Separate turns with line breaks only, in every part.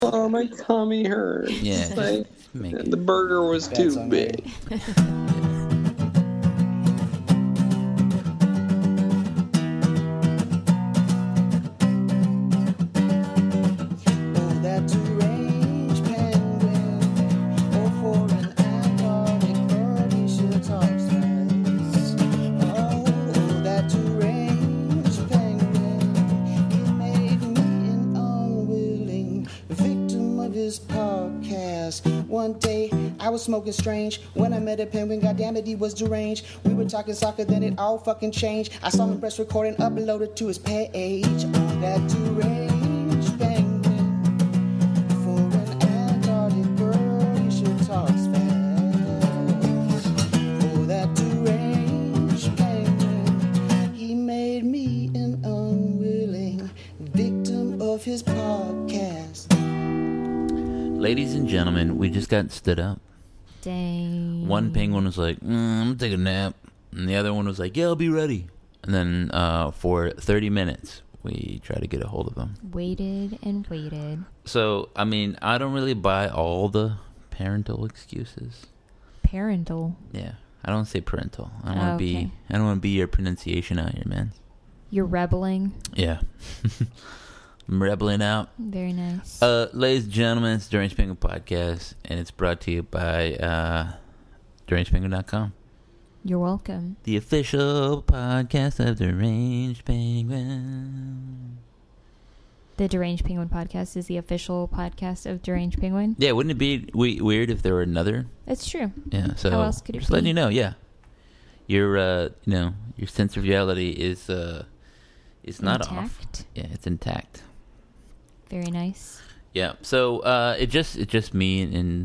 Oh, my tummy hurts.
Yeah,
Like,
just make it.
the burger was
That's
too
on
big.
Oh, that deranged penguin. Oh, for an Antarctic bird, he should talk fast. Oh, that deranged penguin. He made me an unwilling victim of his podcast. One day, I was smoking strange when I met a penguin. Goddamn it, he was deranged. We were talking soccer, then it all fucking changed. I saw him press record and uploaded to his page. Oh, that deranged penguin. For an Antarctic bird, he should talk fast. Oh, that deranged penguin. He made me an unwilling victim of his podcast.
Ladies and gentlemen, we just got stood up.
Dang.
One penguin was like, I'm gonna take a nap. And the other one was like, yeah, I'll be ready. And then for 30 minutes, we tried to get a hold of them.
Waited and waited.
So, I mean, I don't really buy all the parental excuses.
Parental.
Yeah, I don't say parental. I don't want to
Okay.
be. I don't want to be your pronunciation out here, man.
You're rebelling.
Yeah, I'm rebelling out.
Very nice.
Ladies and gentlemen, it's Deranged Penguin Podcast, and it's brought to you by DerangedPenguin.com,
You're welcome.
the official podcast of Deranged Penguin.
The Deranged Penguin Podcast is the official podcast of Deranged Penguin.
Yeah, wouldn't it be weird if there were another?
It's true.
Yeah, so
How else could it
just letting
be?
you know. Yeah, your your sense of reality is not off.
Intact.
Yeah, it's intact.
Very nice.
Yeah, so it's just me and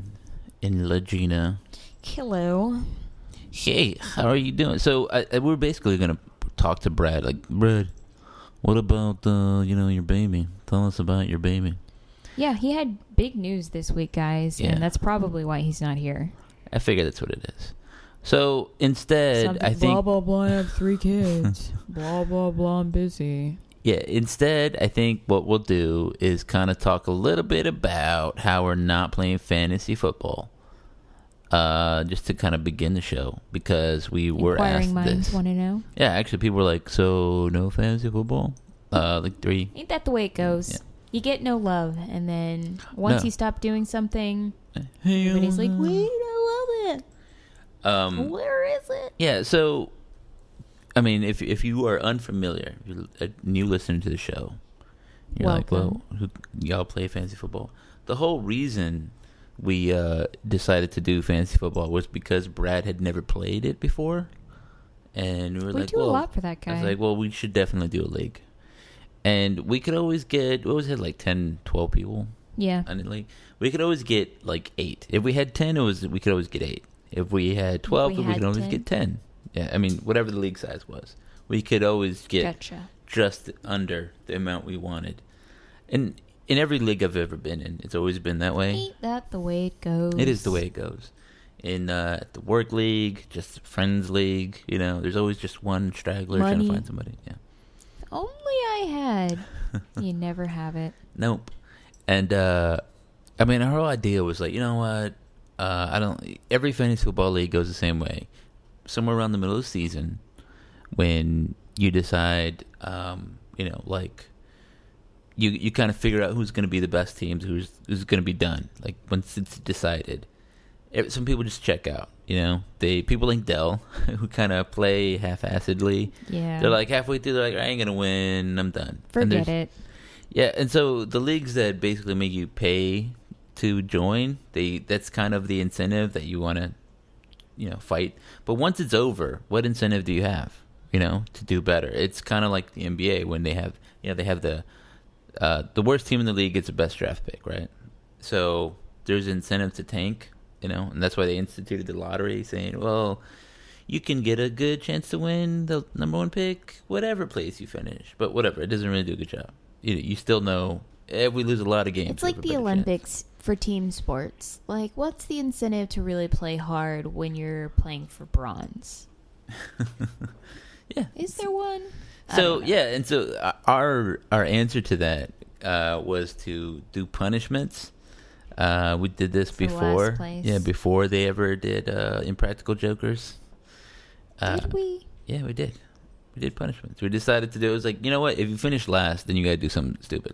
Legina.
Hello.
Hey, how are you doing? So we're basically gonna talk to Brad. Like, Brad, what about your baby? Tell us about your baby.
Yeah, he had big news this week, guys,
Yeah.
and that's probably why he's not here.
I figure that's what it is. So instead,
Something
I think
blah blah blah. I have 3 kids. blah blah blah. I'm busy.
Yeah, instead, I think what we'll do is kind of talk a little bit about how we're not playing fantasy football. Just to kind of begin the show, because we were
Inquiring
asked
minds
this.
want to know.
Yeah, actually, people were like, so no fantasy football? Like 3.
Ain't that the way it goes?
Yeah.
You get no love, and then once
No.
you stop doing something,
Hey,
everybody's like, wait, I love it. Where is it?
Yeah, so, I mean, if you are unfamiliar, if you're a new listener to the show, you're like,
Welcome.
well, y'all play fantasy football? The whole reason we decided to do fantasy football was because Brad had never played it before, and we were
We
like,
do
well,
a lot for that
I was
guy.
like, well, we should definitely do a league. And we could always get, we always had like 10, 12 people
Yeah.
in the league. We could always get like 8. If we had 10, we could always get 8. If we had 12, we
had
could always
10?
get 10. Yeah, I mean, whatever the league size was. We could always get
Gotcha.
just under the amount we wanted. And in every league I've ever been in, it's always been that way.
Ain't that the way it goes?
It is the way it goes. In the work league, just friends league, there's always just one straggler trying
Money.
to find somebody. Yeah.
If only I had. You never have it.
Nope. And I mean, our whole idea was like, you know what? Every fantasy football league goes the same way. Somewhere around the middle of the season, when you decide, like you kind of figure out who's going to be the best teams, who's going to be done. Like once it's decided, some people just check out. People like Dell, who kind of play half-assedly.
Yeah.
They're like halfway through, they're like, I ain't gonna win. I'm done. And
Forget
there's-
it.
Yeah, and so the leagues that basically make you pay to join, that's kind of the incentive that you want to, fight. But once it's over, what incentive do you have, to do better? It's kind of like the NBA when they have, they have the worst team in the league gets the best draft pick, right? So there's incentive to tank, and that's why they instituted the lottery, saying, well, you can get a good chance to win the number 1 pick, whatever place you finish. But whatever, it doesn't really do a good job. You still know if we lose a lot of games.
It's like
we have
the
a better
Olympics for team sports. Like, what's the incentive to really play hard when you're playing for bronze?
chance. Yeah.
Is there one? I
So
don't know.
yeah, and so our answer to that was to do punishments. We did this
For last
before.
place.
Yeah, before they ever did Impractical Jokers.
Did we?
Yeah, we did. We did punishments. We decided to do it. It was like, you know what? If you finish last, then you got to do something stupid.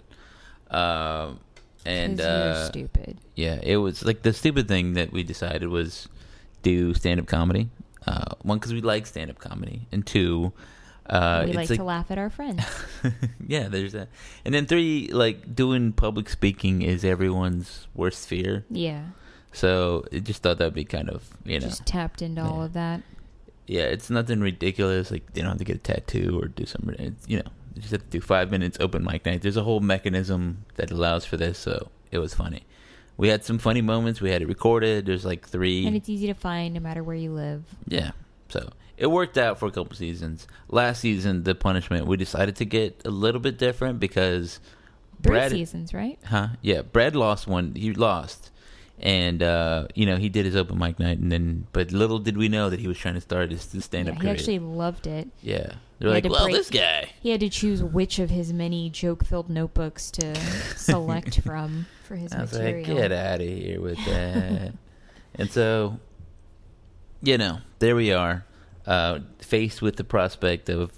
And
'Cause you're stupid.
yeah, it was like the stupid thing that we decided was do stand-up comedy. One, because we like stand-up comedy, and two,
We
it's
like to laugh at our friends.
yeah, there's that. And then three, like doing public speaking is everyone's worst fear.
Yeah.
So I just thought that'd be kind of, you know,
Just tapped into all
Yeah.
of that.
yeah, it's nothing ridiculous. Like they don't have to get a tattoo or do something. It's, you know, you just have to do 5 minutes open mic night. There's a whole mechanism that allows for this, so it was funny. We had some funny moments. We had it recorded. There's like 3.
And it's easy to find no matter where you live.
Yeah, so it worked out for a couple seasons. Last season, the punishment we decided to get a little bit different because
3 seasons, right?
Yeah, Brad lost one. He lost, and you know, he did his open mic night, and then but little did we know that he was trying to start his stand-up
Yeah, he
career.
actually loved it.
Yeah, they're
He
like,
had to
well,
break-
this guy.
He had to choose which of his many joke-filled notebooks to select from for his
I was
material.
like, get out of here with that. And so, you know, there we are, faced with the prospect of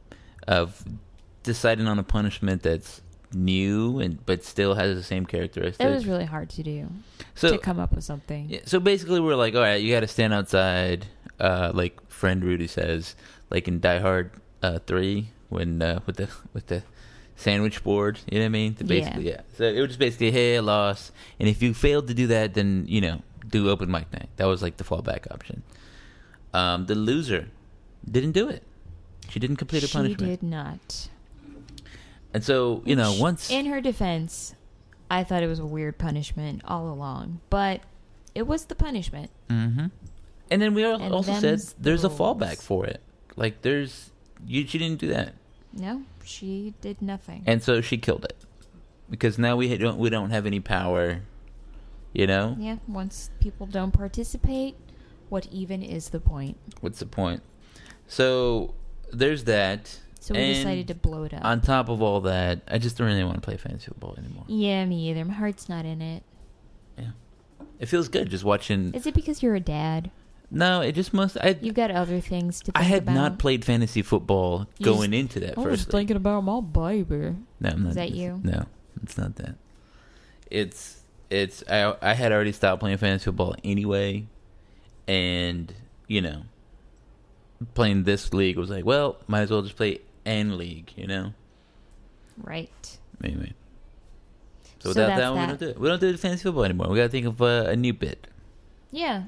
deciding on a punishment that's new and but still has the same characteristics.
It was really hard to do,
so
to come up with something.
yeah, so basically, we're like, all right, you got to stand outside, like friend Rudy says, like in Die Hard 3, when with the sandwich board. You know what I mean? To basically, yeah. So it was just basically, hey, I lost, and if you failed to do that, then you know, do open mic night. That was like the fallback option. The loser didn't do it. She didn't complete a punishment.
She did not.
And so, you know,
Which,
once
in her defense, I thought it was a weird punishment all along, but it was the punishment.
Mm-hmm. And then we
And
also said
them's the
there's a
rules.
fallback for it. Like she didn't do that,
No, she did nothing.
and so she killed it because now we don't have any power. You know,
Yeah, once people don't participate, what even is the point?
what's the point? So there's that.
So we
And
decided to blow it up.
On top of all that, I just don't really want to play fantasy football anymore.
Yeah, me either. My heart's not in it.
Yeah, it feels good just watching.
Is it because you're a dad?
No, it just must.
You've got other things to think
I had
about.
not played fantasy football
You
going
just-
into that
I was
first.
thinking about my baby.
No, I'm not.
Is that you?
No, it's not that. It's I had already stopped playing fantasy football anyway, and you know, playing this league was like, well, might as well just play an league, you know.
Right.
Anyway, so
So
without
that's
that, one, we
that.
don't do it. We don't do fantasy football anymore. We got to think of a new bit.
Yeah.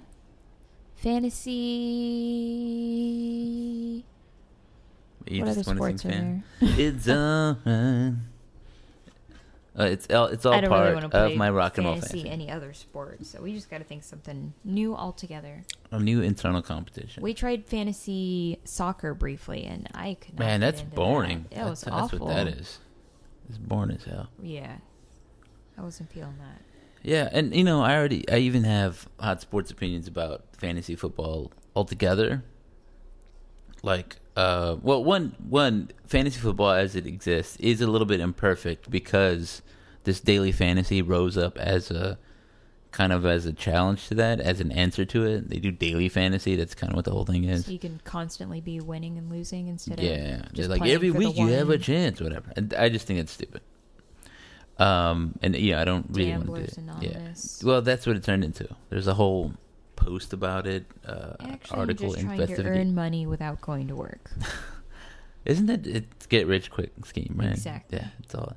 Fantasy.
You
What other
just wanna
sports
sing
are
fan?
there?
It's on. It's all
I don't
part
really want to play
of my rock and roll
fantasy
fantasy.
any other sport, so we just got to think something new altogether.
A new internal competition.
We tried fantasy soccer briefly, and I could not
Man,
get
that's
into
boring.
That. It was
That's
awful.
what that is. It's boring as hell.
Yeah, I wasn't feeling that.
Yeah, and you know, I even have hot sports opinions about fantasy football altogether. Like, well, one fantasy football as it exists is a little bit imperfect because this daily fantasy rose up as a kind of as a challenge to that, as an answer to it. They do daily fantasy. That's kind of what the whole thing is.
So you can constantly be winning and losing instead
Yeah,
of
they're
just
like
playing
every
for the
week you have a
one.
chance, whatever. And I just think it's stupid. And yeah, I don't really want to do
Gamblers
it.
Anonymous.
Yeah. Well, that's what it turned into. There's a whole post about it,
Actually,
article,
I'm just trying to
investigation.
earn money without going to work.
Isn't it? It's get rich quick scheme, right?
Exactly.
Yeah, it's all.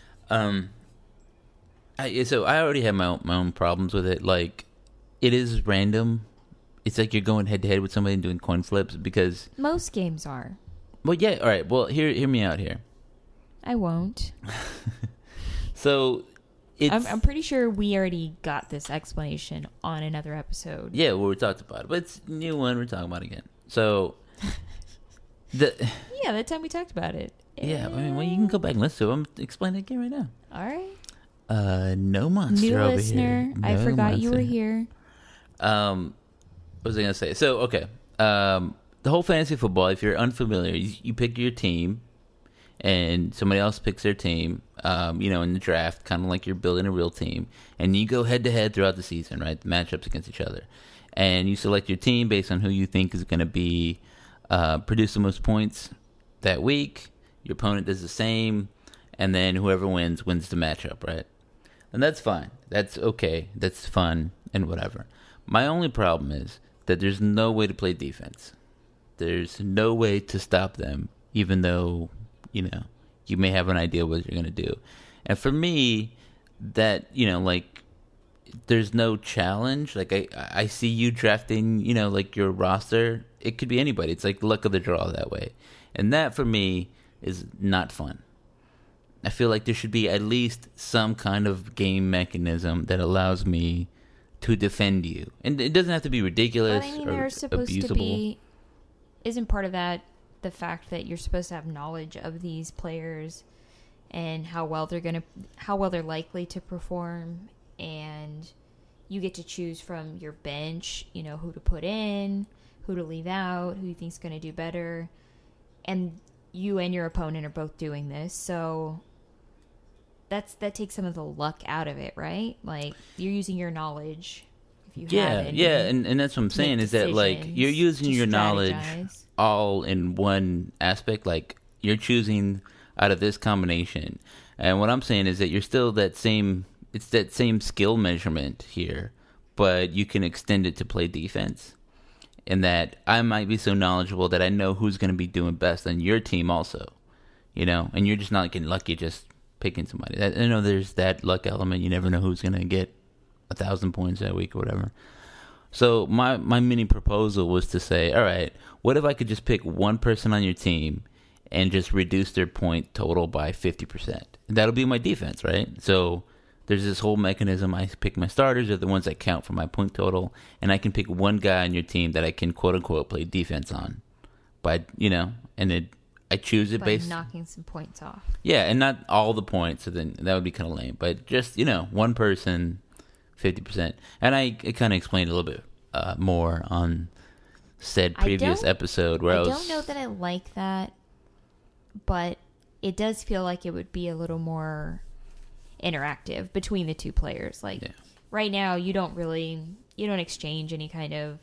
So I already have my own problems with it. Like, it is random. It's like you're going head to head with somebody and doing coin flips because.
Most games are.
Well, yeah. All right. Well, hear me out here.
I won't.
So, it's.
I'm pretty sure we already got this explanation on another episode.
Yeah, well, we talked about it, but it's a new one we're talking about again. So,
Yeah, that time we talked about it.
yeah, I mean, well, you can go back and listen to it. I'm explaining it again right now.
All right.
No monster
New
over
listener,
here.
I
No
forgot you were
monster.
here.
What was I gonna say? So, okay, the whole fantasy football. If you're unfamiliar, you pick your team, and somebody else picks their team, in the draft, kind of like you're building a real team, and you go head to head throughout the season, right? The matchups against each other, and you select your team based on who you think is going to be produce the most points that week. Your opponent does the same, and then whoever wins the matchup, right? And that's fine. That's okay. That's fun and whatever. My only problem is that there's no way to play defense. There's no way to stop them, even though, you may have an idea what you're going to do. And for me, that, there's no challenge. Like, I see you drafting, your roster. It could be anybody. It's like luck of the draw that way. And that, for me, is not fun. I feel like there should be at least some kind of game mechanism that allows me to defend you. And it doesn't have to be ridiculous or
there's supposed
abusable.
to be... Isn't part of that the fact that you're supposed to have knowledge of these players and how well they're likely to perform, and you get to choose from your bench, who to put in, who to leave out, who you think's going to do better, and you and your opponent are both doing this, so that takes some of the luck out of it, right? Like, you're using your knowledge if you have it.
Yeah, and that's what I'm saying is that, like, you're using your knowledge all in one aspect. Like, you're choosing out of this combination. And what I'm saying is that you're still that same skill measurement here, but you can extend it to play defense. And that I might be so knowledgeable that I know who's going to be doing best on your team also, and you're just not getting lucky just picking somebody. I know there's that luck element. You never know who's going to get 1,000 points that week or whatever. So my mini proposal was to say, all right, what if I could just pick one person on your team and just reduce their point total by 50%? That'll be my defense, right? So there's this whole mechanism. I pick my starters, are the ones that count for my point total, and I can pick one guy on your team that I can quote unquote play defense on. But I choose it
by
based
knocking some points off.
Yeah, and not all the points, so then that would be kind of lame. But just, one person, 50%. And I kind of explained a little bit more on said previous episode where I
don't know that I like that, but it does feel like it would be a little more interactive between the two players. Like, right now, you don't exchange any kind of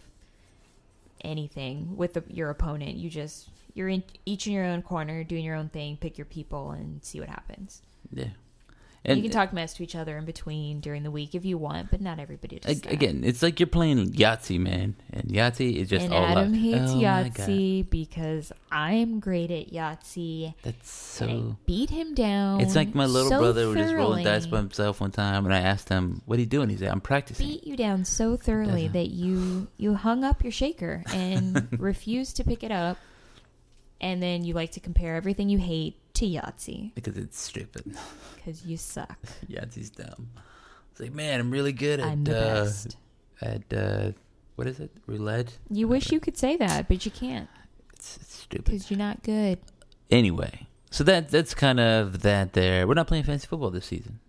anything with your opponent. You're each in your own corner, doing your own thing, pick your people, and see what happens.
Yeah.
And you can talk mess to each other in between during the week if you want, but not everybody does that.
Again, it's like you're playing Yahtzee, man. And Yahtzee is just all luck.
And Adam hates Yahtzee because I'm great at Yahtzee.
That's so...
And I beat him down.
It's like my little brother who just rolled
thoroughly.
dice by himself one time, and I asked him, what are you doing? He said, I'm practicing.
Beat you down so thoroughly that you hung up your shaker and refused to pick it up. And then you like to compare everything you hate to Yahtzee.
Because it's stupid.
Because you suck.
Yahtzee's dumb. It's like, man, I'm really good
I'm the best.
At what is it? Roulette?
You wish you could say that, but you can't.
It's stupid.
Because you're not good.
Anyway, so that's kind of that there. We're not playing fantasy football this season.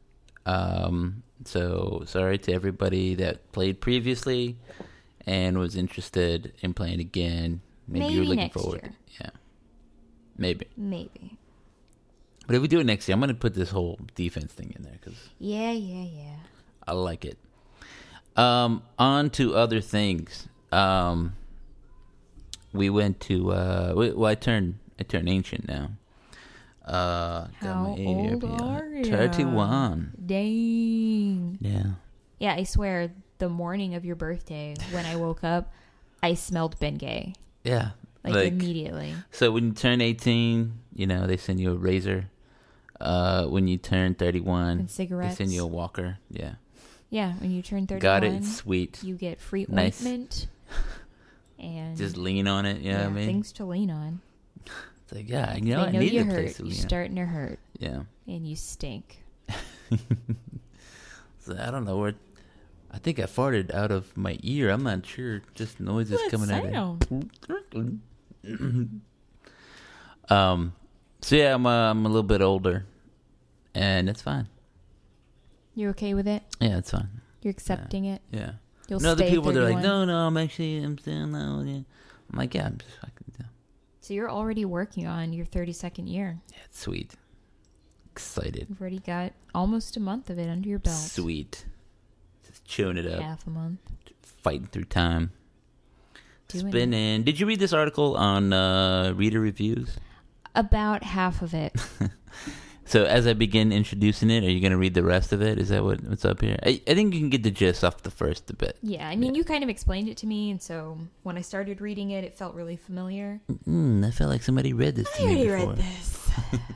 So sorry to everybody that played previously and was interested in playing again. Maybe you're looking
next
forward.
Year.
Yeah. Maybe. But if we do it next year, I'm going to put this whole defense thing in there because
Yeah.
I like it. On to other things. We went to I turned ancient now.
How old are you?
31.
Dang.
Yeah.
Yeah, I swear, the morning of your birthday, when I woke up, I smelled Bengay.
Yeah.
Like immediately.
So when you turn 18, they send you a razor. When you turn 31,
and cigarettes.
they send you a walker. Yeah.
Yeah, when you turn 31,
got it. It's sweet.
You get free
Nice.
ointment. And
just lean on it. You know what I mean?
Things to lean on.
It's like, yeah,
I
I
know
need
you
a
hurt.
place to
You're
lean on.
starting to hurt.
Yeah.
And you stink.
So I don't know where. I think I farted out of my ear. I'm not sure. Just noises coming out of it. So yeah, I'm a little bit older, and it's fine.
You're okay with it?
Yeah, it's fine.
You're accepting it?
Yeah.
You'll
No, the
stay
people they're like,
31?
no, I'm still no. Yeah. I'm like, yeah, I'm just fucking. Yeah.
So you're already working on your 32nd year.
Yeah, it's sweet. Excited.
You've already got almost a month of it under your belt.
Sweet. Just chewing it up.
Half a month.
Fighting through time.
Doing it.
Spinning. Did you read this article on reader reviews?
About half of it.
So as I begin introducing it, are you going to read the rest of it? Is that what's up here? I think you can get the gist off the first bit.
Yeah, I mean, you kind of explained it to me, and so when I started reading it, it felt really familiar.
I felt like somebody read this to me before.
this.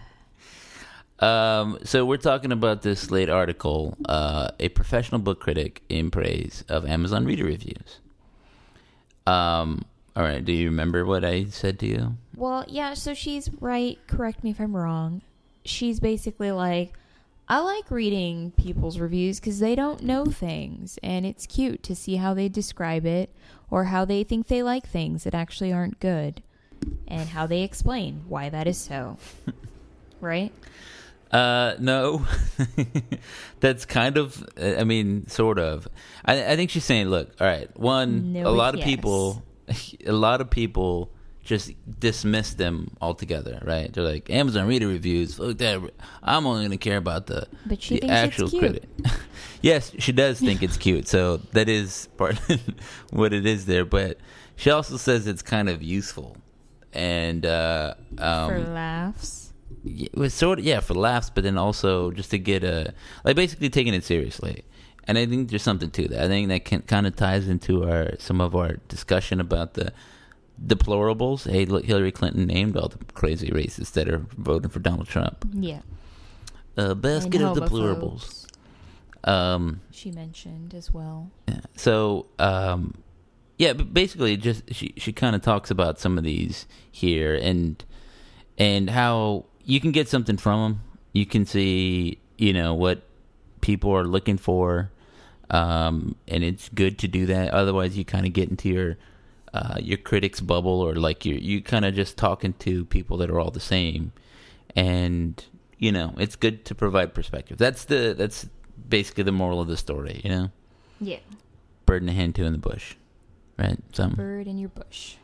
So we're talking about this Slate article, a professional book critic in praise of Amazon reader reviews. All right, do you remember what I said to you?
Well, yeah, so she's right. Correct me if I'm wrong. She's basically like, I like reading people's reviews because they don't know things, and it's cute to see how they describe it or how they think they like things that actually aren't good and how they explain why that is so. Right?
No. That's kind of, I mean, sort of. I think she's saying, look, all right, one,
No,
a lot of
yes.
people just dismiss them altogether, right? They're like, Amazon reader reviews, look that, I'm only going to care about the
But she
the
thinks
actual
it's cute.
critic. Yes, she does think it's cute, so that is part of what it is there, but she also says it's kind of useful. And
For laughs.
it was sort of, yeah, for laughs, but then also just to get basically taking it seriously. And I think there's something to that. I think that kind of ties into some of our discussion about the deplorables. Hey, look, Hillary Clinton named all the crazy racists that are voting for Donald Trump.
Yeah.
A basket
And
of deplorables.
She mentioned as well.
Yeah. So, but basically, just she kind of talks about some of these here, and how you can get something from them. You can see, what people are looking for, and it's good to do that. Otherwise, you kind of get into your critic's bubble, or like you kind of just talking to people that are all the same, and it's good to provide perspective. That's basically the moral of the story.
Yeah.
Bird in the hand, two in the bush, right? Something.
Bird in your bush.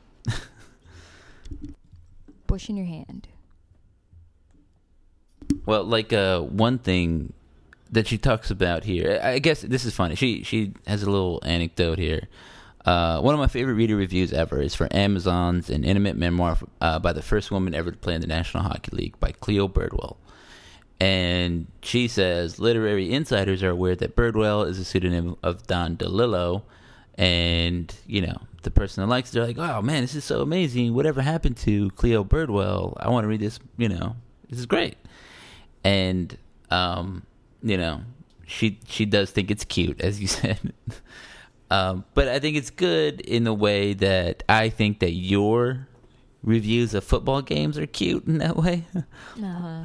Bush in your hand.
Well, like one thing that she talks about here, I guess this is funny. She has a little anecdote here. One of my favorite reader reviews ever is for Amazon's An Intimate Memoir by the first woman ever to play in the National Hockey League by Cleo Birdwell. And she says, literary insiders are aware that Birdwell is a pseudonym of Don DeLillo. And, the person that likes it, they're like, oh, man, this is so amazing. Whatever happened to Cleo Birdwell? I want to read this, this is great. And, she does think it's cute, as you said. But I think it's good in the way that I think that your reviews of football games are cute in that way.
Uh-huh.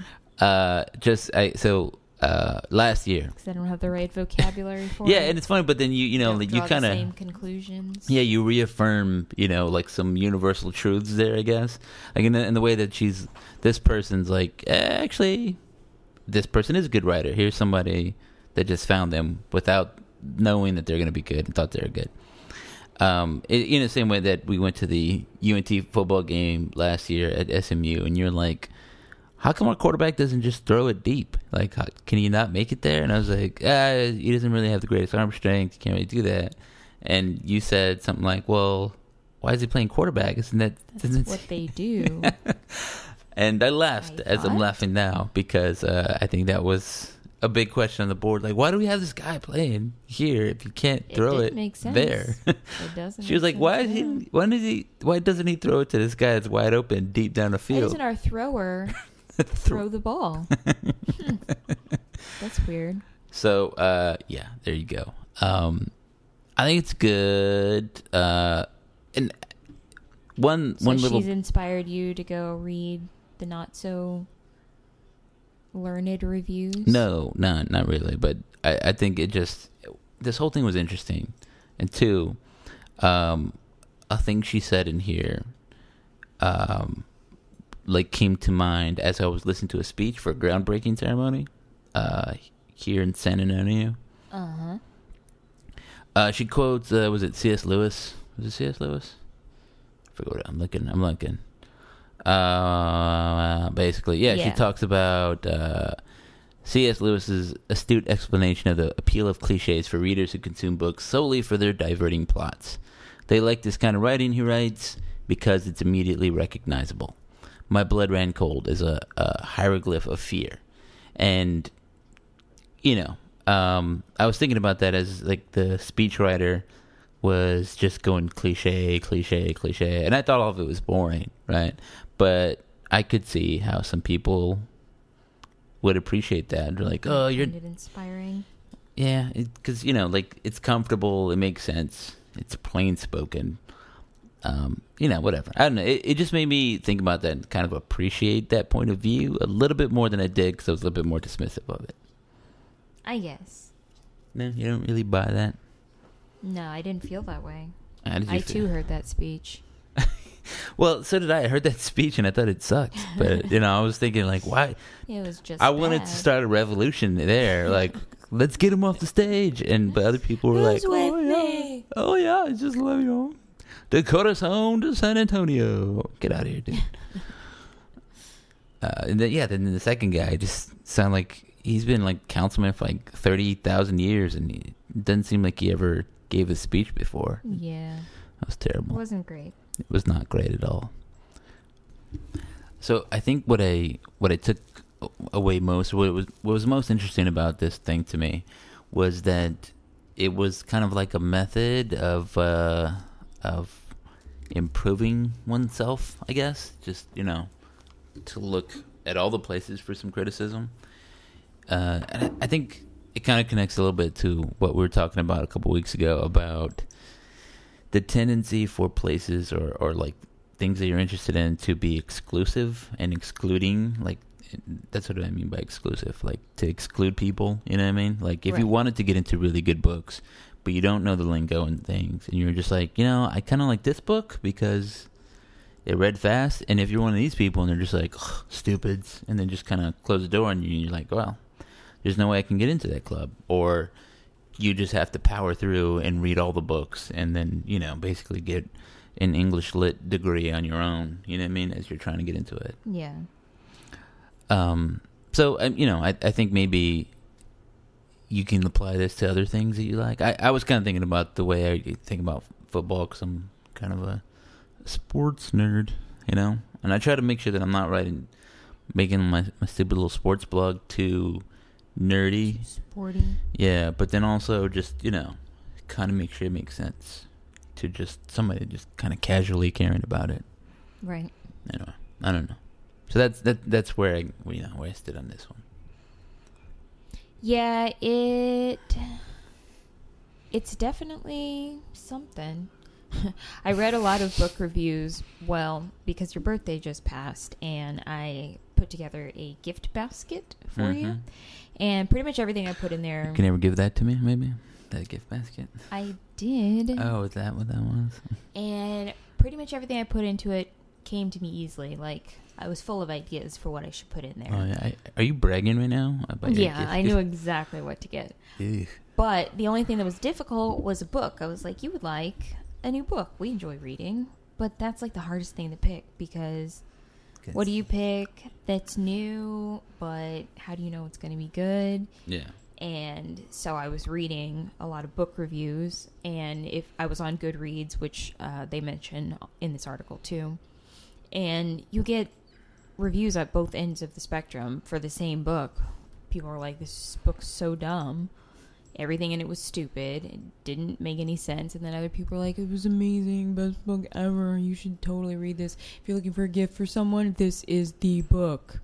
Last year.
Because I don't have the right vocabulary for
Yeah,
it.
and it's funny, but then you
Don't
you
draw
kind
the
of
same conclusions.
Yeah, you reaffirm, like some universal truths there, I guess. Like in the way that this person's like, actually, this person is a good writer. Here's somebody that just found them without knowing that they're going to be good and thought they were good. In the same way that we went to the UNT football game last year at SMU, and you're like, how come our quarterback doesn't just throw it deep? Like, can he not make it there? And I was like, he doesn't really have the greatest arm strength. He can't really do that. And you said something like, well, why is he playing quarterback? That's
what they do.
And I laughed as I'm
What?
laughing now because I think that was a big question on the board. Like, why do we have this guy playing here if you can't throw
didn't
it
make sense.
there?
It doesn't.
She was like,
make
why
sense,
why doesn't he throw it to this guy that's wide open deep down the
Why
field?
doesn't our thrower throw the ball? That's weird.
So, there you go. I think it's good. And one
So
little
she's inspired you to go read the not so learned reviews?
No, not really. But I think this whole thing was interesting. And two, a thing she said in here, came to mind as I was listening to a speech for a groundbreaking ceremony, here in San Antonio.
Uh-huh.
She quotes, was it C.S. Lewis? Was it C.S. Lewis? I forgot. I'm looking. Basically, yeah, she
Yeah.
talks about C.S. Lewis's astute explanation of the appeal of cliches for readers who consume books solely for their diverting plots. They like this kind of writing, he writes, because it's immediately recognizable. My blood ran cold is a hieroglyph of fear. And, you know, I was thinking about that as, like, the speechwriter was just going cliche, and I thought all of it was boring, right? But I could see how some people would appreciate that. They're like, oh, you're...
Find it inspiring.
Yeah, because, you know, like, it's comfortable, it makes sense, it's plain spoken. You know, whatever. I don't know. It just made me think about that and kind of appreciate that point of view a little bit more than I did because I was a little bit more dismissive of it.
I guess.
No, you don't really buy that?
No, I didn't feel that way.
How did you
I
feel?
too heard that speech.
Well, so did I. I heard that speech and I thought it sucked. But, you know, I was thinking, like, why?
It was just
I wanted
bad.
to start a revolution there. Like, let's get him off the stage. But other people were like,
Who's with
oh, yeah.
me?
Oh, yeah, I just love you. Dakota's home to San Antonio. Get out of here, dude. And then the second guy just sounded like he's been like councilman for like 30,000 years, and it doesn't seem like he ever gave a speech before.
Yeah.
That was
It
terrible.
wasn't great.
It was not great at all. So I think what I took away most, what was most interesting about this thing to me, was that it was kind of like a method of improving oneself, I guess. Just, you know, to look at all the places for some criticism. And I think it kind of connects a little bit to what we were talking about a couple weeks ago about the tendency for places or like things that you're interested in to be exclusive and excluding. Like, that's what I mean by exclusive, like to exclude people, you know what I mean? Like, if you
Right.
wanted to get into really good books, but you don't know the lingo and things, and you're just like, you know, I kind of like this book because it read fast, and if you're one of these people and they're just like, stupids, and then just kind of close the door on you, and you're like, well, there's no way I can get into that club. Or you just have to power through and read all the books and then, you know, basically get an English lit degree on your own, you know what I mean, as you're trying to get into it.
Yeah.
So, you know, I think maybe you can apply this to other things that you like. I was kind of thinking about the way I think about football because I'm kind of a sports nerd, you know? And I try to make sure that I'm not making my stupid little sports blog too nerdy.
Sporty.
Yeah, but then also just, you know, kind of make sure it makes sense to just somebody just kind of casually caring about it.
Right.
Anyway, I don't know. So that's where where I stood on this one.
Yeah, it's definitely something. I read a lot of book reviews, well, because your birthday just passed, and I put together a gift basket for you. And pretty much everything I put in there...
Can you ever give that to me, maybe? That gift basket?
I did.
Oh, is that what that was?
And pretty much everything I put into it came to me easily. Like, I was full of ideas for what I should put in there.
Oh, yeah. Are you bragging right now? About your
Yeah,
gift?
I knew exactly what to get.
Ugh.
But the only thing that was difficult was a book. I was like, you would like a new book. We enjoy reading. But that's like the hardest thing to pick because what do you pick that's new, but how do you know it's going to be good?
Yeah.
And so I was reading a lot of book reviews, and if I was on Goodreads, which they mention in this article too, and you get reviews at both ends of the spectrum for the same book. People are like, this book's so dumb. Everything in it was stupid. It didn't make any sense. And then other people are like, it was amazing. Best book ever. You should totally read this. If you're looking for a gift for someone, this is the book.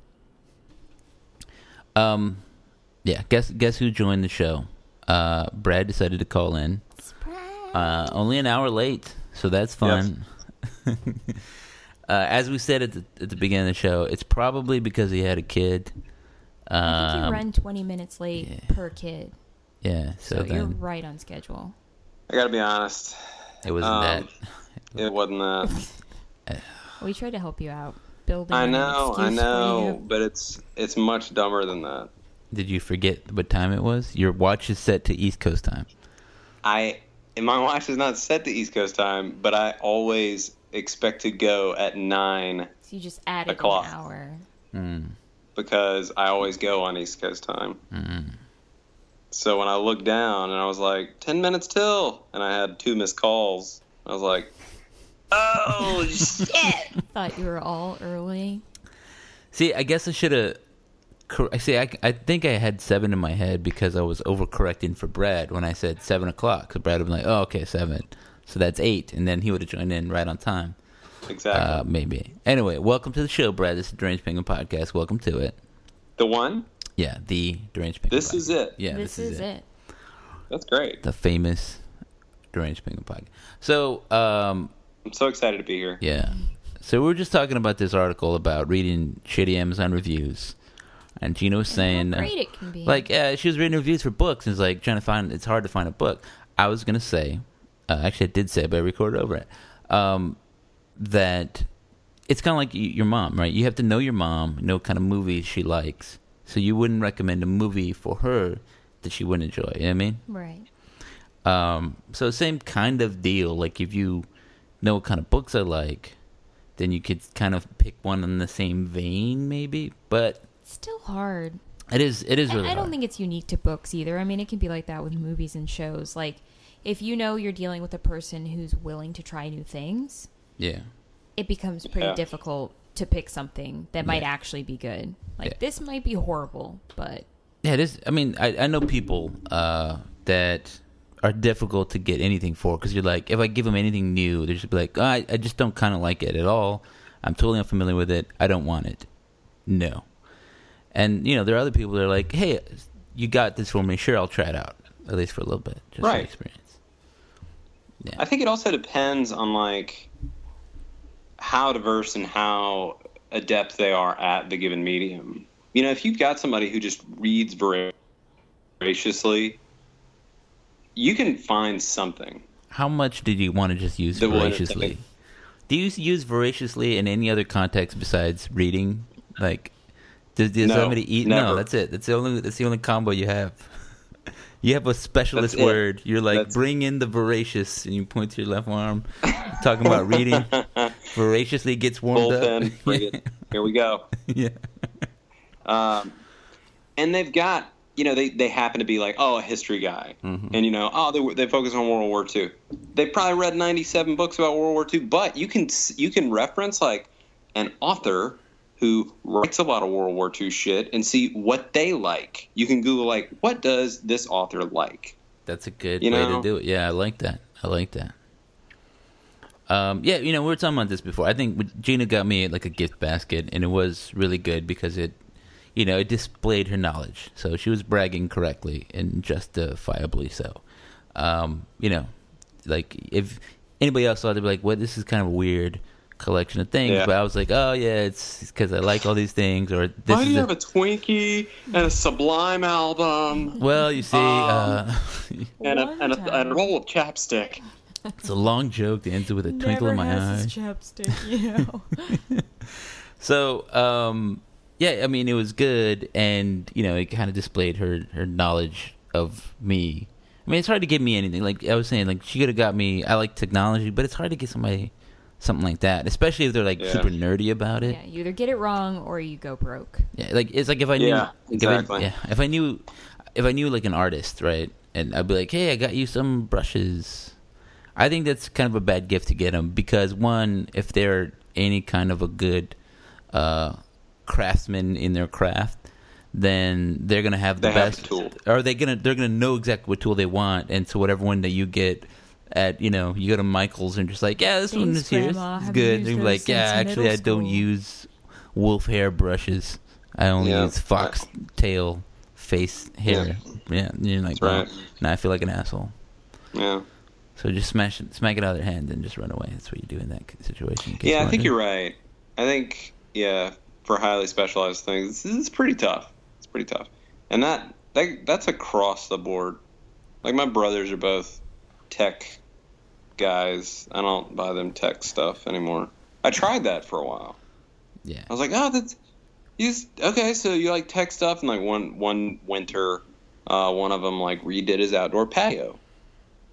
Yeah, guess who joined the show? Brad decided to call in.
Surprise!
Only an hour late, so that's fun. Yes. As we said at the beginning of the show, it's probably because he had a kid.
I think you run 20 minutes late per kid.
Yeah,
So
then
you're right on schedule.
I gotta be honest.
It wasn't that.
It wasn't that.
We tried to help you out. Building
I
an
know,
excuse for you.
but it's much dumber than that.
Did you forget what time it was? Your watch is set to East Coast time.
I And my watch is not set to East Coast time, but I always expect to go at 9
So you just added
o'clock.
an hour.
because I always go on East Coast time. So when I looked down and I was like, 10 minutes till, and I had 2 missed calls, I was like, oh, shit.
Thought you were all early.
See, I guess I should have. See, I think I had 7 in my head because I was overcorrecting for Brad when I said 7 o'clock. Because Brad would be like, "Oh, okay, 7." So that's 8, and then he would have joined in right on time.
Exactly.
Maybe. Anyway, welcome to the show, Brad. This is the Deranged Penguin Podcast. Welcome to it.
The one?
Yeah, the Deranged Penguin.
This
Podcast.
is it.
Yeah,
this is it.
That's great.
The famous Deranged Penguin Podcast. So,
I'm so excited to be here.
yeah. So we were just talking about this article about reading shitty Amazon reviews. And Gina was saying,
How great it can be.
like, she was reading reviews for books and was like trying to find. It's hard to find a book. I was gonna say, actually, I did say, but I recorded over it. That it's kind of like your mom, right? You have to know your mom, know what kind of movies she likes, so you wouldn't recommend a movie for her that she wouldn't enjoy. You know what I mean?
Right.
So same kind of deal. Like if you know what kind of books I like, then you could kind of pick one in the same vein, maybe. But
It's still hard.
it is really.
I don't
hard.
think it's unique to books either. I mean, it can be like that with movies and shows. Like, if you know you're dealing with a person who's willing to try new things,
Yeah.
it becomes pretty
Yeah.
difficult to pick something that might
Yeah.
actually be good. Like,
Yeah.
this might be horrible, but
Yeah, it is. I mean, I know people that are difficult to get anything for because you're like, if I give them anything new, they're just be like, oh, I just don't kind of like it at all. I'm totally unfamiliar with it. I don't want it. No. And, you know, there are other people that are like, hey, you got this for me. Sure, I'll try it out, at least for a little bit, just for
Right.
experience. Yeah.
I think it also depends on, like, how diverse and how adept they are at the given medium. You know, if you've got somebody who just reads voraciously, you can find something.
How much did you want to just use
The one
voraciously?
thing.
Do you use voraciously in any other context besides reading? Like, does
No,
somebody eat? No,
never.
that's it. That's the only combo you have. You have a specialist
That's it.
word. You're like,
That's-
bring in the voracious, and you point to your left arm, talking about reading. Voraciously gets warmed
Bullpen,
up.
bring it. Here we go.
Yeah.
And they've got, you know, they happen to be like, oh, a history guy. And, you know, oh, they focus on World War II. They've probably read 97 books about World War II, but you can reference, like, an author who writes a lot of World War II shit and see what they like. You can Google, like, what does this author like?
That's a good
You
way
know?
to do it. Yeah, I like that. Yeah, you know, we were talking about this before. I think Gina got me like a gift basket, and it was really good because it, you know, it displayed her knowledge. So she was bragging correctly and justifiably so. You know, like if anybody else thought they'd be like, "Well, this is kind of a weird collection of things,"
Yeah.
but I was like, "Oh yeah, it's because I like all these things." Or this
Why
is
do you
a-
have a Twinkie and a Sublime album
well, you see,
and
One
a
time.
roll of chapstick?
it's a long joke that ends with a twinkle in my eye.
chapstick, you know.
So, yeah, I mean, it was good, and, you know, it kind of displayed her knowledge of me. I mean, it's hard to give me anything. Like I was saying, like, she could have got me, I like technology, but it's hard to get somebody something like that, especially if they're, like,
Yeah.
super nerdy about it.
Yeah, you either get it wrong or you go broke.
Yeah, like, it's like if I knew...
Yeah, exactly.
If I knew, like, an artist, right, and I'd be like, hey, I got you some brushes. I think that's kind of a bad gift to get them because, one, if they're any kind of a good craftsman in their craft, then they're gonna have the
They have
best
the tool.
or they're gonna know exactly what tool they want, and so whatever one that you get at, you know, you go to Michael's and just like, yeah, this one
Thanks,
is here,
Grandma.
it's
Haven't
good.
used
And you're
those
like, yeah,
since
actually, I
middle
don't
school."
use wolf hair brushes. I only
Yeah.
use fox tail face hair. Yeah, and you're like,
That's right.
oh, now I feel like an asshole.
Yeah.
So just smack it out of their hand and just run away. That's what you do in that situation. in case
Yeah, I think
wondering.
you're right. I think, yeah, for highly specialized things, this is pretty tough. It's pretty tough. And that's across the board. Like, my brothers are both tech guys. I don't buy them tech stuff anymore. I tried that for a while.
Yeah.
I was like, oh, that's... Okay, so you like tech stuff? And, like, one winter, one of them, like, redid his outdoor patio.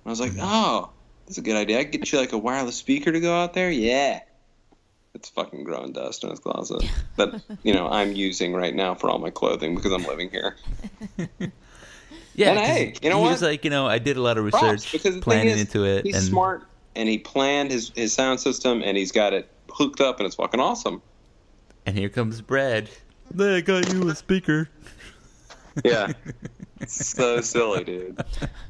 I was like, oh, that's a good idea. I could get you like a wireless speaker to go out there. Yeah. It's fucking growing dust in his closet that, I'm using right now for all my clothing because I'm living here.
Yeah,
And hey, you know
he
what?
was like, I did a lot of
Props,
research
because the
planning
thing is,
into it.
He's
and
smart, and he planned his sound system, and he's got it hooked up, and it's fucking awesome.
And here comes Brad. I got you a speaker.
Yeah. So silly, dude.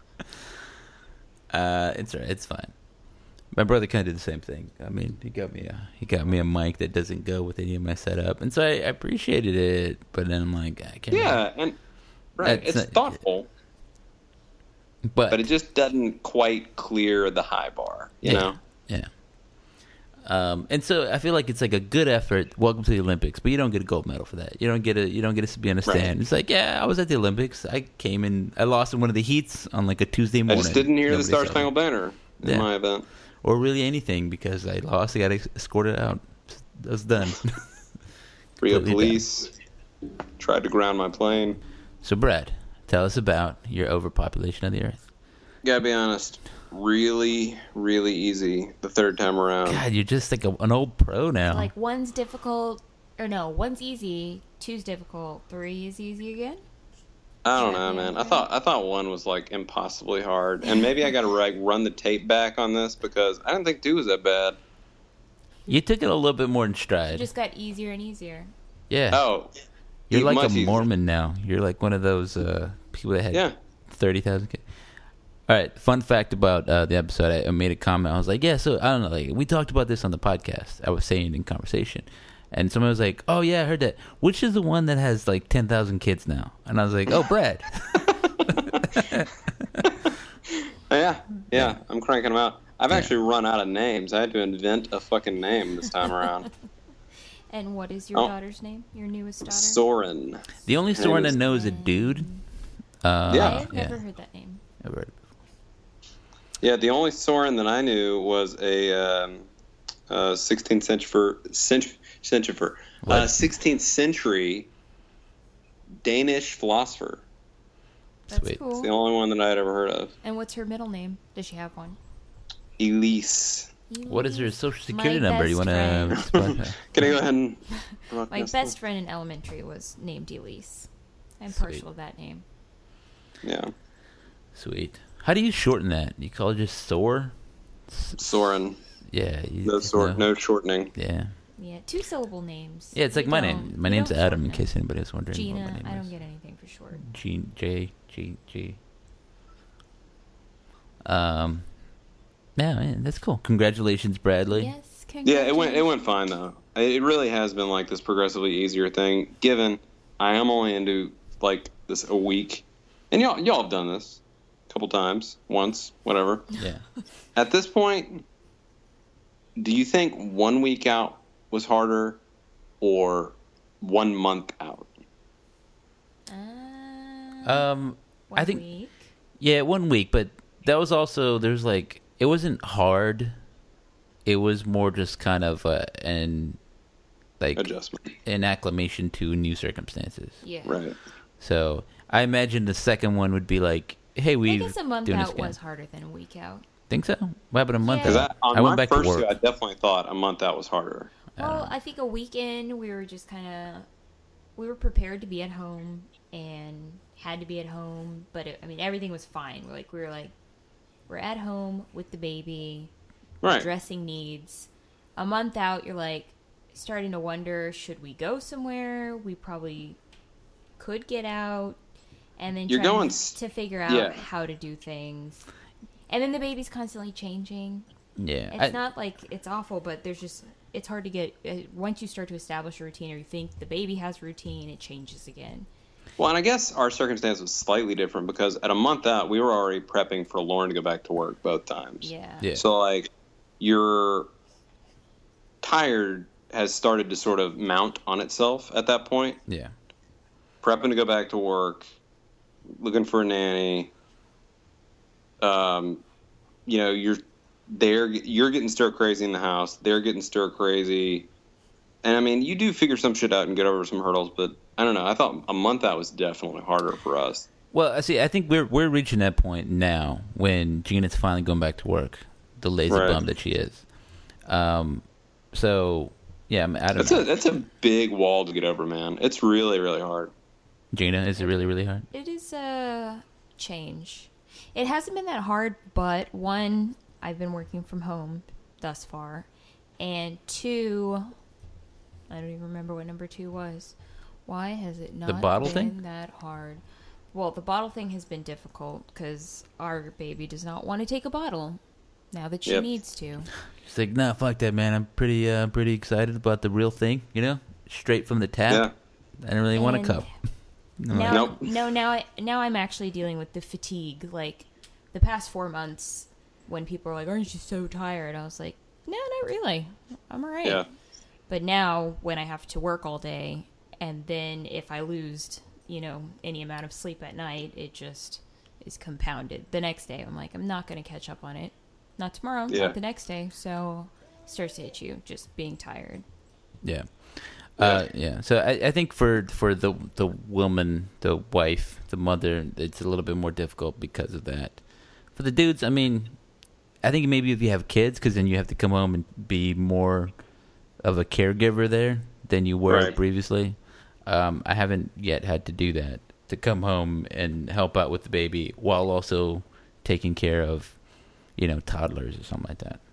It's all right. It's fine. My brother kind of did the same thing. I mean, he got me a mic that doesn't go with any of my setup, and so I appreciated it. But then I'm like, I can't.
Yeah, and right,
That's
it's thoughtful, but it just doesn't quite clear the high bar, you know?
Yeah. And so I feel like it's like a good effort. Welcome to the Olympics, but you don't get a gold medal for that. You don't get to be on a stand.
Right.
It's like, yeah, I was at the Olympics. I came in. I lost in one of the heats on like a Tuesday
I
morning.
just didn't hear the
Nobody
Star
saw
Spangled
me.
Banner in
Yeah.
my event.
Or really anything because I lost. I got escorted out. I was done.
Rio
Completely
police tried to ground my plane.
So Brad, tell us about your overpopulation of the Earth.
Gotta be honest, really, really easy the third time around.
God, you're just like an old pro now.
Like one's difficult, or no, one's easy, two's difficult, three is easy again.
I don't know, man. I thought one was like impossibly hard, and maybe I got to like run the tape back on this because I didn't think two was that bad.
You took it a little bit more in stride.
It just got easier and easier.
Yeah.
Oh,
You're like a
much easier.
Mormon now. You're like one of those people that had
Yeah.
30,000 kids. All right, fun fact about the episode. I made a comment. I was like, yeah, so I don't know. Like, we talked about this on the podcast. I was saying in conversation. And someone was like, oh, yeah, I heard that. Which is the one that has like 10,000 kids now? And I was like, oh, Brad.
Yeah, I'm cranking them out. I've actually run out of names. I had to invent a fucking name this time around.
And what is your daughter's name? Your newest daughter?
Soren.
The only
Her
Soren I
name is-
know is a dude.
Yeah.
I've never heard that name.
I've heard it.
Yeah, the only Soren that I knew was a 16th century Danish philosopher.
That's
Sweet.
cool.
It's the only one that I had ever heard of.
And what's her middle name? Does she have one?
Elise.
What is her social security
My
number? You want
best
to...
Can I go ahead and...
My best friend in elementary was named Elise. I'm
Sweet.
partial to that name.
Yeah.
Sweet. How do you shorten that? You call it just Sore?
Soren.
Yeah.
No shortening.
Yeah.
Yeah, 2-syllable names.
Yeah, it's like
You
my
don't-
name. My
you
name's
don't
Adam, in
shorten it.
case anybody was wondering what my
Gina,
name
I
is.
don't get anything for short.
G. Yeah, man, that's cool. Congratulations, Bradley.
Yes,
Yeah, it went fine though. It really has been like this progressively easier thing. Given I am only into like this a week, and y'all have done this a couple times, once, whatever.
Yeah.
At this point, do you think 1 week out was harder, or 1 month out?
One
I think
week.
yeah, 1 week, but that was also there's like it wasn't hard. It was more just kind of an
Adjustment,
acclimation to new circumstances.
Yeah.
right?
So I imagine the second one would be like, hey, we
I guess a month
doing this
out
again.
was harder than a week out.
Think so? What happened a month
Yeah.
Because
out?
on
I went
my
back to
first
work.
two, I definitely thought a month out was harder.
Well, I think a week in, we were just kind of... We were prepared to be at home and had to be at home, but everything was fine. We're at home with the baby,
Right.
addressing needs. A month out, you're like starting to wonder, should we go somewhere? We probably could get out, and then
You're
trying
going
to figure out
yeah.
how to do things. And then the baby's constantly changing.
Yeah.
It's not like it's awful, but it's hard to get once you start to establish a routine, or you think the baby has a routine, it changes again.
Well, and I guess our circumstance was slightly different because at a month out, we were already prepping for Lauren to go back to work both times.
Yeah.
So, like, your tired has started to sort of mount on itself at that point.
Yeah.
Prepping to go back to work, looking for a nanny. You're getting stir crazy in the house. They're getting stir crazy. And I mean, you do figure some shit out and get over some hurdles, but I don't know. I thought a month out was definitely harder for us.
Well, I see. I think we're reaching that point now when Gina's finally going back to work, the lazy
Right.
bum that she is. So yeah, I don't
That's
know.
that's a big wall to get over, man. It's really, really hard.
Gina, is it really, really hard?
It is a change. It hasn't been that hard, but one, I've been working from home thus far, and two, I don't even remember what number 2 was. Why has it not
bottle
been
thing?
that hard? Well, the bottle thing has been difficult because our baby does not want to take a bottle now that she
Yep.
needs to.
She's like, nah, fuck that, man. I'm pretty excited about the real thing. You know, straight from the tap.
Yeah.
I don't really want a
And
cup.
Now,
Nope.
now I'm actually dealing with the fatigue. Like the past 4 months, when people are like, "Aren't you so tired?" I was like, "No, not really. I'm alright."
Yeah.
But now, when I have to work all day, and then if I lose, any amount of sleep at night, it just is compounded. The next day, I'm like, I'm not going to catch up on it. Not tomorrow,
Yeah.
not the next day. So, it starts to hit you, just being tired.
Yeah.
Yeah.
Yeah. So I think for the woman, the wife, the mother, it's a little bit more difficult because of that. For the dudes, I mean, I think maybe if you have kids, because then you have to come home and be more of a caregiver there than you were
Right.
previously. I haven't yet had to do that, to come home and help out with the baby while also taking care of, toddlers or something like that.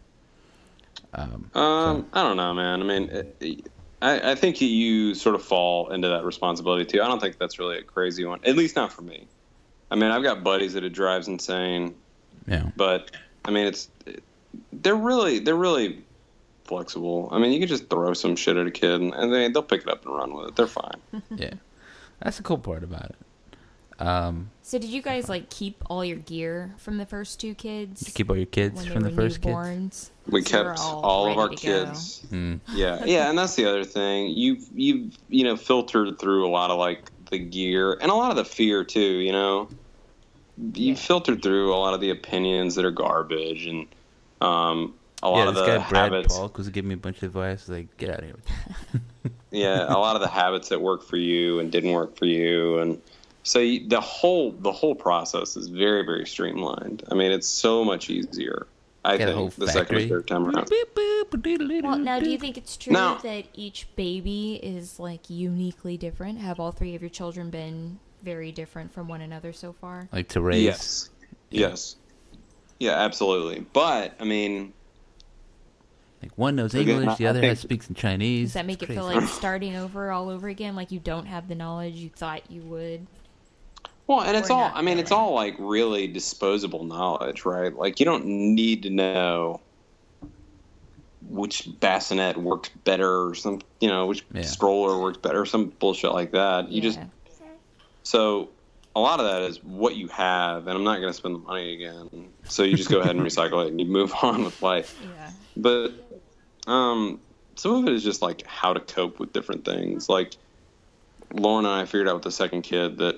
I don't know, man. I mean, I think you sort of fall into that responsibility too. I don't think that's really a crazy one, at least not for me. I mean, I've got buddies that it drives insane,
Yeah.
but I mean, they're really flexible. I mean, you can just throw some shit at a kid and they'll pick it up and run with it. They're fine.
Yeah. That's the cool part about it.
So, did you guys keep all your gear from the first 2 kids?
Did you keep all your kids
when they
from the
were
first kids?
newborns?
We
So they're
kept all of
ready
our
to go.
kids.
Mm.
Yeah, and that's the other thing. You've filtered through a lot of the gear and a lot of the fear too. You
Yeah.
filtered through a lot of the opinions that are garbage and a lot of
this
the
guy Brad
habits.
Paul was giving me a bunch of advice. Like, get out of here.
Yeah, a lot of the habits that work for you and didn't work for you, and so the whole process is very, very streamlined. I mean, it's so much easier. I
Got a whole
think the second or
factory.
third time around.
Well, now, do you think it's true
No.
that each baby is uniquely different? Have all 3 of your children been very different from one another so far?
Like to raise.
Yes. Yeah, absolutely. But I mean,
Like one knows
Again,
English, the
I
other
think-
speaks in Chinese.
Does that make
It's
it feel
crazy.
like starting over all over again? Like you don't have the knowledge you thought you would?
well, and it's
Or
all.
not
I mean, it's
really.
all really disposable knowledge, right? Like you don't need to know which bassinet works better, or some, which
Yeah.
stroller works better, or some bullshit like that. You just
Yeah.
so a lot of that is what you have, and I'm not going to spend the money again. So you just go ahead and recycle it, and you move on with life.
Yeah.
But some of it is just how to cope with different things. Like Lauren and I figured out with the second kid that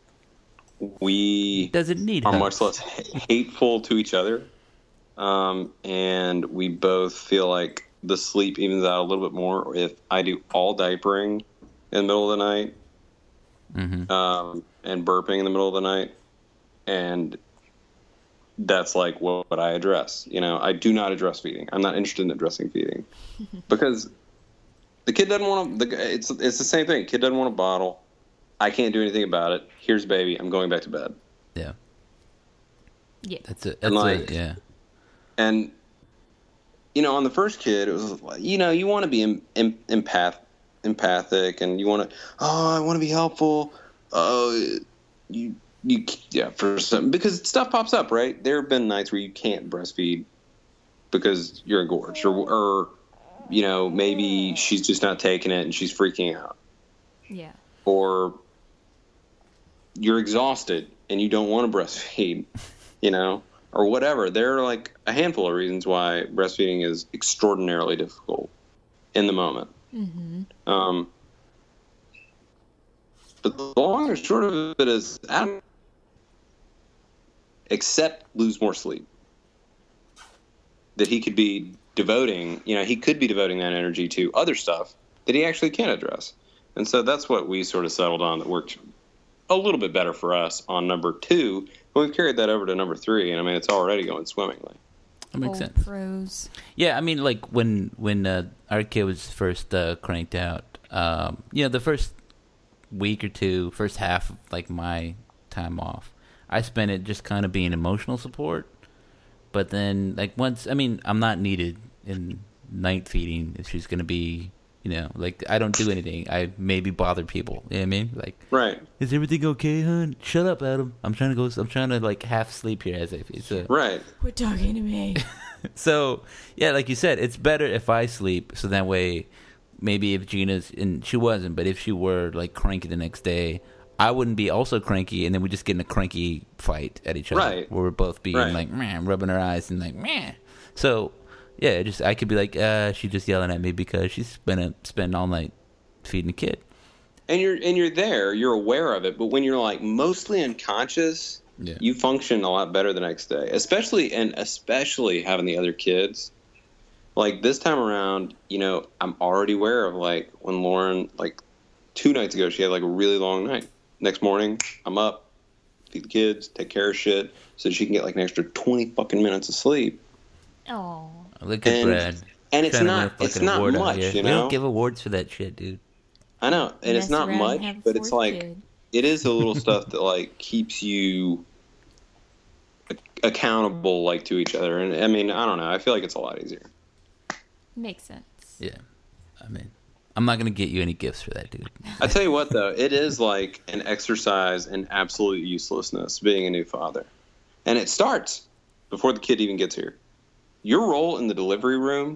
we
Does it need
are
help?
much less hateful to each other, and we both feel like the sleep evens out a little bit more if I do all diapering in the middle of the night, and burping in the middle of the night, and that's what I address. I do not address feeding. I'm not interested in addressing feeding because the kid doesn't want to. It's the same thing. Kid doesn't want a bottle. I can't do anything about it. Here's baby. I'm going back to bed.
Yeah.
Yeah.
That's it.
And,
That's it. Yeah.
And on the first kid, it was you want to be empathic, and you want to. Oh, I want to be helpful. Oh, for some, because stuff pops up, right? There have been nights where you can't breastfeed because you're engorged, or maybe she's just not taking it and she's freaking out,
Yeah.
or you're exhausted and you don't want to breastfeed, or whatever. There are a handful of reasons why breastfeeding is extraordinarily difficult in the moment.
Mm-hmm.
But the long and short of it is, Adam, except lose more sleep, that he could be devoting that energy to other stuff that he actually can't address. And so that's what we sort of settled on that worked a little bit better for us on number 2, but we've carried that over to number 3, and I mean it's already going swimmingly.
That makes
Old
sense.
pros.
Yeah, I mean, like when our kid was first cranked out, the first week or two, first half of like my time off, I spent it just kind of being emotional support. But then, like once, I mean, I'm not needed in night feeding if she's gonna be, like I don't do anything. I maybe bother people. You know what I mean? Like,
Right.
is everything okay, hon? Shut up, Adam. I'm trying to like half sleep here as if it's a
Right.
Quit talking to me.
So, yeah, like you said, it's better if I sleep, so that way, maybe if Gina's, and she wasn't, but if she were, like, cranky the next day, I wouldn't be also cranky, and then we just get in a cranky fight at each other.
Right.
Where we're both being,
Right.
like, meh, rubbing our eyes and, like, meh. So, yeah, I could be like, she's just yelling at me because she's gonna spend all night feeding the kid.
And you're there, you're aware of it, but when you're, like, mostly unconscious...
Yeah.
You function a lot better the next day, especially having the other kids. Like this time around, I'm already aware of like when Lauren, like 2 nights ago, she had like a really long night. Next morning, I'm up, feed the kids, take care of shit, so she can get like an extra 20 fucking minutes of sleep.
Oh.
Look at Brad.
And it's
Trying to win a
not
fucking award out
much,
here.
you
We
know.
don't give awards for that shit, dude.
I know, and it's
Mess
not
around and
much,
have a
but it's
fourth
like
kid.
it is the little stuff that like keeps you accountable like to each other. And I mean, I don't know, I feel like it's a lot easier.
Makes sense.
Yeah. I mean, I'm not going to get you any gifts for that, dude.
I tell you what, though, it is like an exercise in absolute uselessness being a new father. And it starts before the kid even gets here. Your role in the delivery room,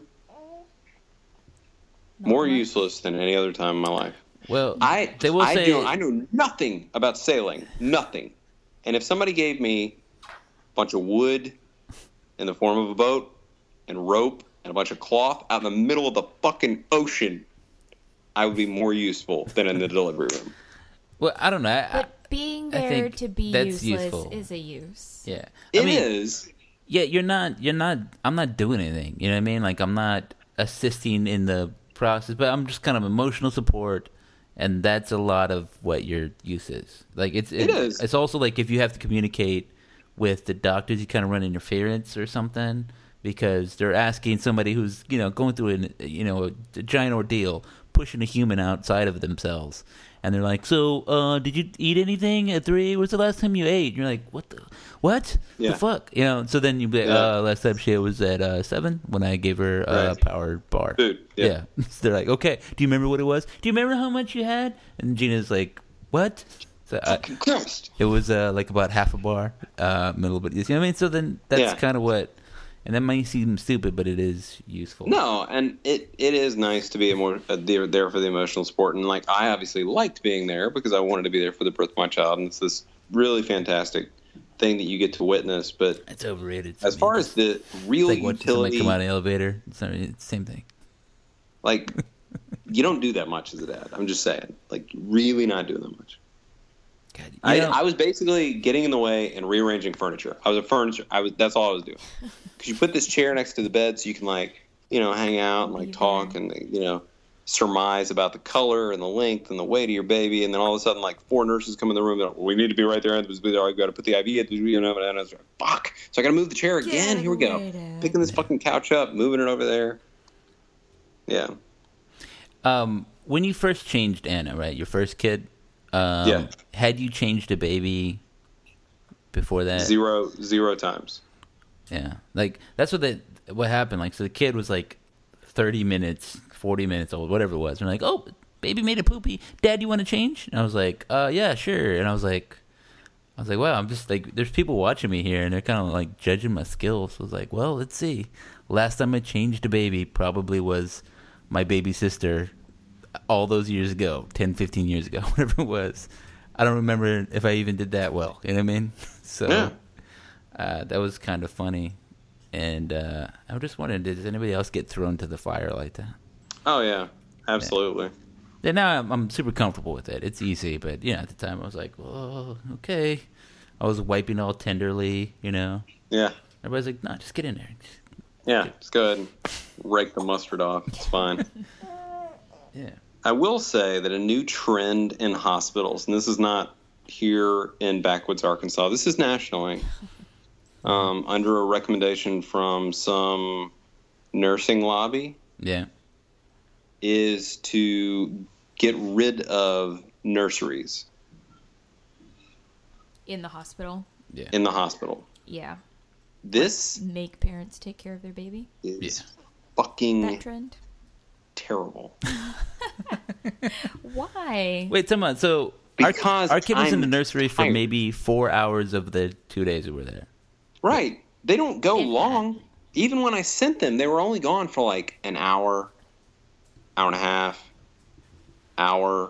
more useless than any other time in my life.
Well,
I
say
know nothing about sailing. Nothing. And if somebody gave me a bunch of wood in the form of a boat and rope and a bunch of cloth out in the middle of the fucking ocean, I would be more useful than in the delivery room.
Well, I don't know.
But being
I
there
think
to be
that's
useless
useful.
is a use.
Yeah.
It is.
Yeah, you're not, I'm not doing anything. You know what I mean? Like, I'm not assisting in the process, but I'm just kind of emotional support, and that's a lot of what your use is. Like, it is. It's also like if you have to communicate with the doctors, you kind of run interference or something, because they're asking somebody who's, going through a giant ordeal, pushing a human outside of themselves. And they're like, so, did you eat anything at 3? What's the last time you ate? And you're like, what?
Yeah.
The fuck? So then you'd be like, last time she was at 7 when I gave her a
Right.
power bar.
Food. Yeah.
So they're like, okay, do you remember what it was? Do you remember how much you had? And Gina's like, what? So
Christ.
it was like about half a bar, middle of it. You know what I mean? So then that's
Yeah.
kind of what, and that might seem stupid, but it is useful.
No, and it is nice to be there for the emotional support. And, like, I obviously liked being there because I wanted to be there for the birth of my child. And it's this really fantastic thing that you get to witness. But
It's overrated.
as far as the real
it's like watching somebody
utility,
come out of the elevator. It's the same thing.
like, you don't do that much as a dad. I'm just saying. Like, really not doing that much.
God,
I was basically getting in the way and rearranging furniture. That's all I was doing. Because you put this chair next to the bed so you can, like, hang out and, like, talk and, surmise about the color and the length and the weight of your baby. And then all of a sudden, like, 4 nurses come in the room and, we need to be right there. I've got to put the IV in, and I was like, fuck. So I got to move the chair again. Here we go. Picking this fucking couch up, moving it over there. Yeah.
When you first changed Anna, right, your first kid,
Yeah.
had you changed a baby before that?
Zero times.
Yeah, like that's what happened. Like, so the kid was like 30 minutes, 40 minutes old, whatever it was. And they're like, oh, baby made a poopy. Dad, you want to change? And I was like, yeah, sure. And I was like, wow, I'm just like, there's people watching me here, and they're kind of like judging my skills. So I was like, well, let's see. Last time I changed a baby probably was my baby sister all those years ago, 10, 15 years ago, whatever it was. I don't remember if I even did that well. You know what I mean? So that was kind of funny. And I just wondering, does anybody else get thrown to the fire like that?
Oh, yeah. Absolutely.
Yeah, now I'm super comfortable with it. It's easy, but at the time I was like, "Oh, okay." I was wiping all tenderly,
Yeah.
Everybody's like, "No, just get in there."
Yeah. Just go ahead and rake the mustard off. It's fine.
Yeah.
I will say that a new trend in hospitals, and this is not here in Backwoods, Arkansas. This is nationally. Under a recommendation from some nursing lobby,
Yeah.
is to get rid of nurseries
In the hospital.
Yeah.
in the hospital.
Yeah.
This
Make parents take care of their baby.
is
That
fucking
trend.
terrible.
Why?
Wait, come on. So
Because
our kid was in the
I'm
nursery for
tired.
maybe 4 hours of the 2 days we were there.
Right. They don't go
If that.
long. Even when I sent them, they were only gone for like an hour, hour and a half, hour,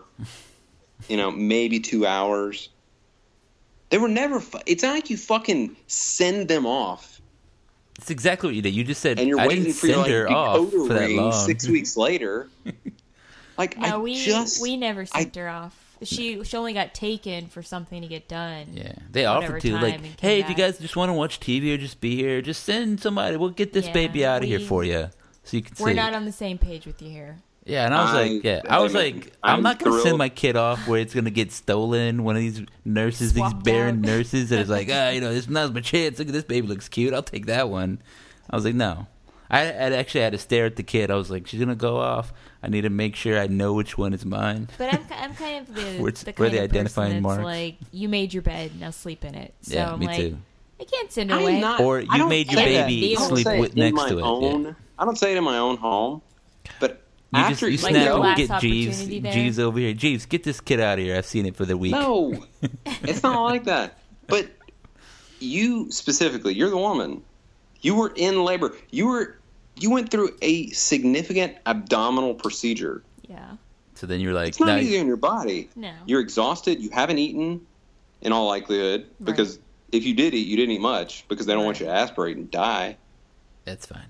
maybe 2 hours. They were never. It's not like you fucking send them off
It's exactly what you did. You just said,
and you're
I
waiting
didn't
for your
send her
like,
off
decoder
for that
ring
long.
6 weeks later. Like
No,
I
we never sent her off. She only got taken for something to get done.
Yeah, they
whatever
offered to,
time
like,
and came
hey, if you
back.
guys just want to watch TV or just be here, just send somebody. We'll get this
Yeah,
baby out of here
we-
for you, so you can
We're
see.
not on the same page with you here.
Yeah, and I was like, I'm not gonna send
thrilled.
my kid off where it's gonna get stolen. One of these nurses, these
Swapped
barren
out.
nurses, that is like, this now's my chance. Look at this baby, looks cute. I'll take that one. I was like, no. I actually had to stare at the kid. I was like, she's gonna go off. I need to make sure I know which one is mine.
But I'm kind of the
Where
kind
the
of
identifying
person that's
marks?
like, you made your bed, now sleep in it. So
Yeah,
I'm
me
like,
too.
I can't send her
I'm
away.
not-
Or
I
you
don't
made your
say that.
baby
I don't
sleep
say
with
in
next
my
to it.
own-
Yeah.
I don't say it in my own home, but
You
after
just you
Like
snap
the
and
last
get Jeeves.
opportunity there?
Jeeves over here. Jeeves, get this kid out of here. I've seen it for the week.
No, it's not like that. But you specifically, you're the woman. You were in labor. You went through a significant abdominal procedure.
Yeah.
So then you're like,
It's not
now
easy on your body.
No.
You're exhausted. You haven't eaten, in all likelihood, because if you did eat, you didn't eat much because they don't want you to aspirate and die.
that's fine.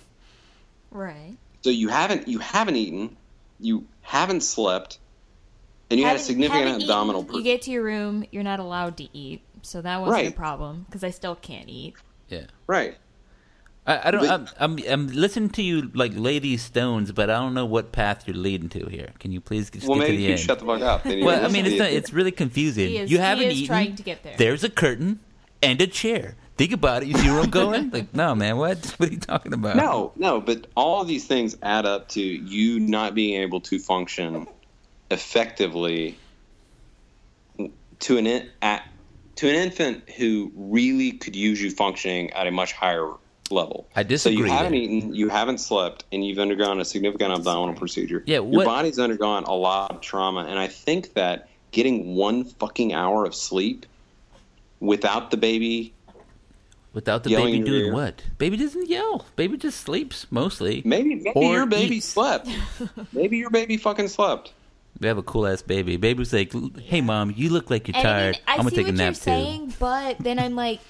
Right.
So you haven't eaten, you haven't slept, and you had a significant
Haven't
abdominal.
eaten, you get to your room, you're not allowed to eat. So that wasn't a
Right.
problem because I still can't eat.
Yeah.
Right.
I don't.
But-
I'm listening to you like lay these stones, but I don't know what path you're leading to here. Can you please just
Well,
get to
maybe
the
you
end?
shut the fuck up. Then you
Well,
don't
I mean,
listen
it's
to
not.
the-
It's really confusing.
He is-
you
he
haven't
is
eaten.
trying to get there.
There's a curtain and a chair. Think about it. You see where I'm going? Like, no, man. What? What are you talking about?
No, but all of these things add up to you not being able to function effectively to an infant who really could use you functioning at a much higher level.
I disagree
So you haven't
there.
eaten, you haven't slept, and you've undergone a significant abdominal procedure.
Yeah,
Your
what-
body's undergone a lot of trauma, and I think that getting 1 fucking hour of sleep without the baby,
Without the
Yelling
baby
in your
doing
ear.
what? Baby doesn't yell. Baby just sleeps mostly.
maybe
Or
your baby
eats.
slept. Maybe your baby fucking slept.
We have a cool ass baby. Baby's like, hey, mom, you look like you're
And
tired.
I
I'm gonna
see
take a
what
nap
you're
too.
saying, but then I'm like,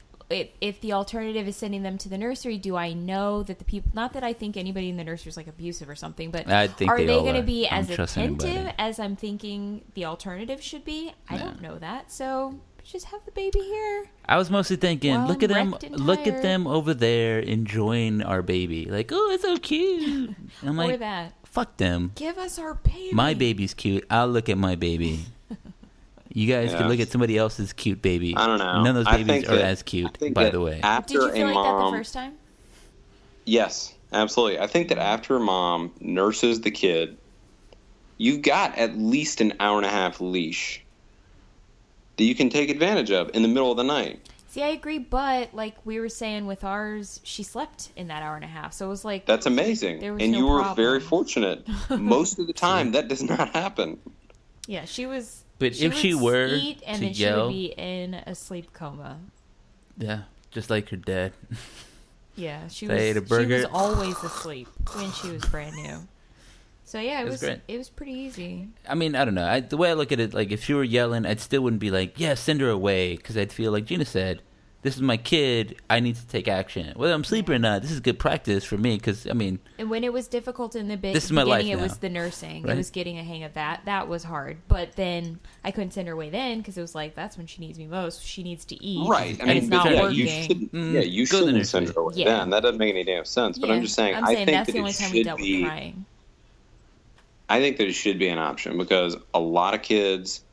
if the alternative is sending them to the nursery, do I know that the people? Not that I think anybody in the nursery is like abusive or something, but
I think
are
they
they
all
going to
are.
be
I
as
don't trust
attentive
anybody.
as I'm thinking the alternative should be? I
No.
don't know that, so just have the baby here.
I was mostly thinking,
Well,
look at them,
wrecked and
look at
tired.
them over there enjoying our baby. Like, oh, it's so cute. And I'm
Or
like,
that.
fuck them.
Give us our baby.
My baby's cute. I'll look at my baby. You guys
Yeah.
can look at somebody else's cute baby.
I don't know.
None of those
I
babies
think
are
that-
as
I
cute,
think
by
that
the way.
After
Did you feel
a
like
mom,
that the first time?
Yes, absolutely. I think that after a mom nurses the kid, you've got at least an hour and a half leash that you can take advantage of in the middle of the night.
See, I agree, but like we were saying with ours, she slept in that hour and a half, so it was like
That's amazing.
There was
And
no
you were
problem.
very fortunate. Most of the time, that does not happen.
yeah, she was.
But if she
would
were
eat and
to
then she
yell-
would be in a sleep coma.
Yeah, just like her dad.
Yeah, she
They ate a
was.
burger.
She was always asleep when she was brand new. So yeah, it
It was
was.
great.
It was pretty easy.
I mean, I don't know. The way I look at it, like, if she were yelling, I still wouldn't be like, yeah, send her away. Because I'd feel like Gina said, this is my kid. I need to take action. Whether I'm sleeping or not, this is good practice for me. Because, I mean,
And when it was difficult in the
This is my
beginning,
life
it was
now.
the nursing.
Right.
It was getting a hang of that. That was hard. But then I couldn't send her away then because it was like that's when she needs me most. She needs to eat.
Right. I
and
mean,
it's not
yeah,
working.
you shouldn't,
Mm,
yeah, you
go to the
shouldn't send
nursery.
her away
Yeah.
then. That doesn't make any damn sense. But I'm
Yeah,
just saying,
I'm
I
saying
think
that's
that
the
it
only time we
should
dealt with
be.
crying.
I think that it should be an option because a lot of kids,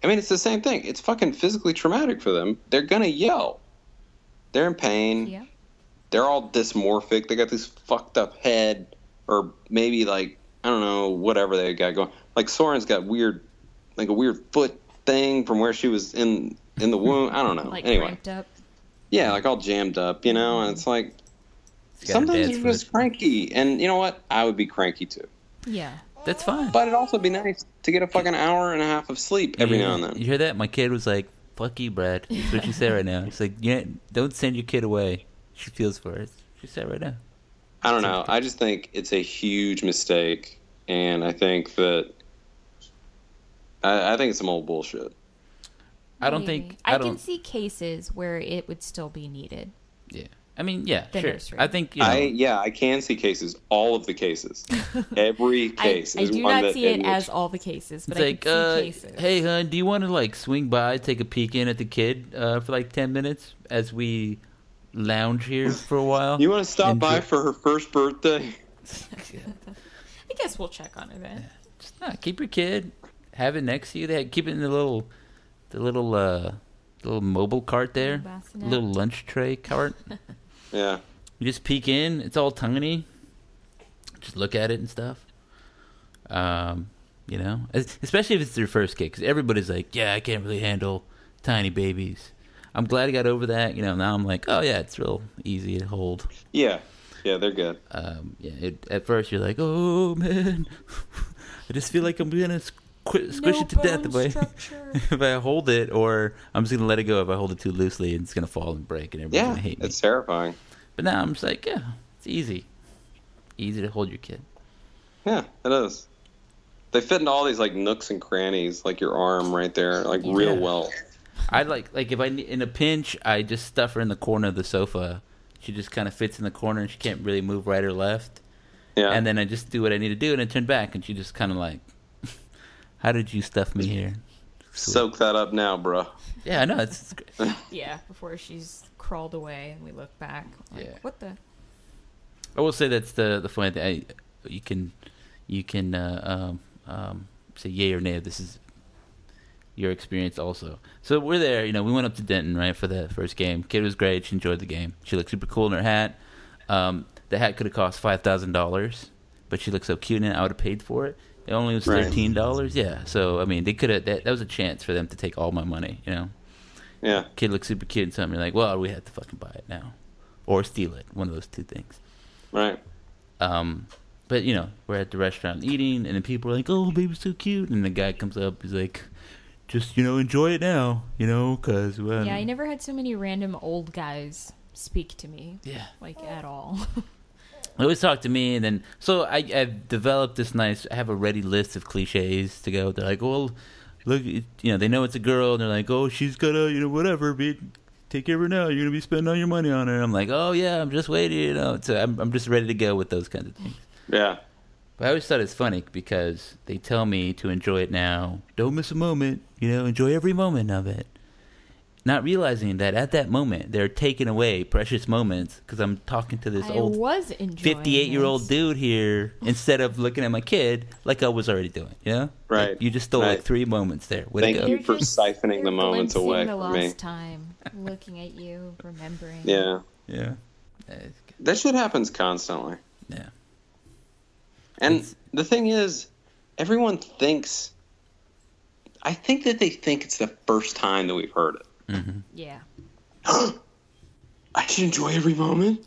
I mean, it's the same thing. It's fucking physically traumatic for them. They're gonna yell. They're in pain.
Yeah.
They're all dysmorphic. They got this fucked up head, or maybe like I don't know, whatever they got going. Like Soren's got weird, like a weird foot thing from where she was in the womb. I don't know.
Like
Anyway,
cramped up.
yeah, like all jammed up, you know. And it's like
It's got a
sometimes
bad
you're just
foot.
cranky, and you know what? I would be cranky too.
Yeah.
That's fine.
But it'd also be nice to get a fucking hour and a half of sleep every now and then.
You hear that? My kid was like, "Fuck you, Brad." That's what she said right now. It's like, yeah, don't send your kid away. She feels for it. She said right now.
I don't know. I just think it's a huge mistake, and I think that I think it's some old bullshit.
I don't
Maybe.
think
I can see cases where it would still be needed.
Yeah, I mean, yeah,
The
sure.
nursery.
I think you know,
I can see cases, all of the cases, every case.
I
is
do
one
not
that
see it
in which-
as all the cases, but
it's
I
like,
can see cases.
hey, hon, do you want to like swing by, take a peek in at the kid for like 10 minutes as we lounge here for a while?
You want to stop by
Enjoy-
for her first birthday?
I guess we'll check on her then.
Just keep your kid, have it next to you. Keep it in the little mobile cart there,
Bassinet.
little lunch tray cart.
Yeah.
You just peek in. It's all tiny. Just look at it and stuff. You know, especially if it's their first kid, because everybody's like, "Yeah, I can't really handle tiny babies." I'm glad I got over that. You know, now I'm like, "Oh yeah, it's real easy to hold."
Yeah. Yeah, they're good.
At first you're like, "Oh man, I just feel like I'm gonna squish it to death if I hold it, or I'm just gonna let it go if I hold it too loosely, and it's gonna fall and break, and everybody's
Yeah,
gonna hate me."
it's terrifying.
But now I'm just like, yeah, it's easy to hold your kid.
Yeah, it is. They fit into all these like nooks and crannies, like your arm right there, like real
Yeah.
well.
I like if in a pinch, I just stuff her in the corner of the sofa. She just kind of fits in the corner, and she can't really move right or left.
Yeah.
And then I just do what I need to do, and I turn back, and she just kind of like, "How did you stuff me here?"
Soak that up now, bro.
Yeah, I know it's great.
Yeah, before she's crawled away and we look back. Like,
Yeah.
what the?
I will say that's the funny thing. You can say yay or nay. This is your experience also. So we're there. You know, we went up to Denton right for the first game. Kid was great. She enjoyed the game. She looked super cool in her hat. The hat could have cost $5,000, but she looked so cute in it. I would have paid for it. It only was
Right.
$13. Yeah. So I mean, they could have. That was a chance for them to take all my money. You know.
Yeah.
Kid looks super cute and something. You're like, well, we have to fucking buy it now, or steal it. One of those two things.
Right.
But you know, we're at the restaurant eating, and then people are like, "Oh, baby's so cute," and the guy comes up, he's like, "Just enjoy it now, because
Yeah, I never had so many random old guys speak to me,
yeah."
like at all.
They always talk to me, and then so I've developed this nice. I have a ready list of cliches to go. They're like, "Well, look, they know it's a girl, and they're like, oh, she's gonna, whatever, take care of her now. You're gonna be spending all your money on her." I'm like, "Oh yeah, I'm just waiting, So I'm just ready to go with those kinds of things.
Yeah.
But I always thought it's funny because they tell me to enjoy it now. Don't miss a moment. Enjoy every moment of it. Not realizing that at that moment, they're taking away precious moments because I'm talking to this
I
old
was enjoying
58-year-old
this.
dude here instead of looking at my kid like I was already doing.
Right.
Like, you just stole like
Right.
3 moments there. Way
Thank
to go.
you for siphoning the
You're
moments
glimpsing
away
the
from
lost
me.
time, looking at you, remembering.
Yeah.
Yeah.
That shit happens constantly.
Yeah.
And
It's-
the thing is, everyone thinks. I think that they think it's the first time that we've heard it.
Mm-hmm.
Yeah.
I should enjoy every moment.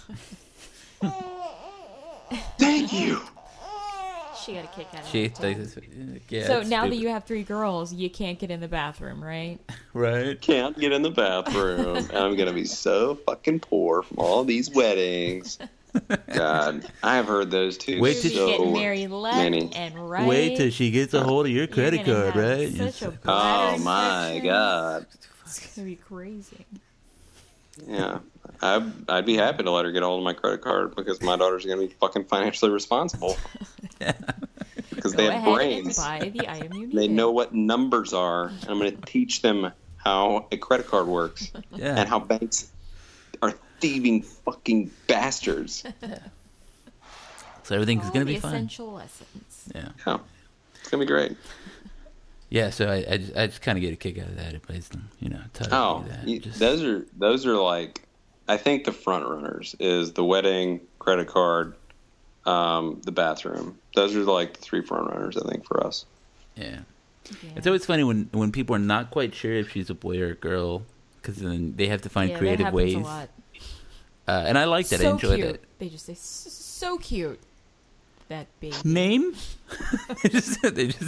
Thank you.
She got a kick out of
She
it. too.
thinks yeah,
So
it's
now that
stupid.
you have 3 girls, you can't get in the bathroom, right?
Right.
Can't get in the bathroom. And I'm gonna be so fucking poor from all these weddings. God, I have heard those too.
Wait
You're
till
just
so
getting married left
many.
and right.
Wait till she gets a hold of your
You're
credit
gonna
card,
have
right?
Such
It's
a
like,
bladder
Oh my
infection.
God.
It's gonna be crazy.
Yeah, I'd be happy to let her get a hold of my credit card because my daughter's gonna be fucking financially responsible. Because they
Go
have
ahead
brains.
and buy the item you need.
They know what numbers are, and I'm going to teach them how a credit card works
yeah.
and how banks are thieving fucking bastards.
So everything's
All
gonna
the
be fine.
essential lessons.
Yeah.
Yeah, it's going to be great.
Yeah, so I just kind of get a kick out of that. It plays them, tell
Oh,
you that. Just,
those are like, I think the front runners is the wedding, credit card, the bathroom. Those are like the 3 front runners, I think, for us.
yeah.
Yeah.
It's always funny when people are not quite sure if she's a boy or a girl, because then they have to find
Yeah,
creative
that happens
ways.
a lot.
And I like that. I
So
enjoy
cute.
that.
They just say, so cute. That baby.
Name? they just.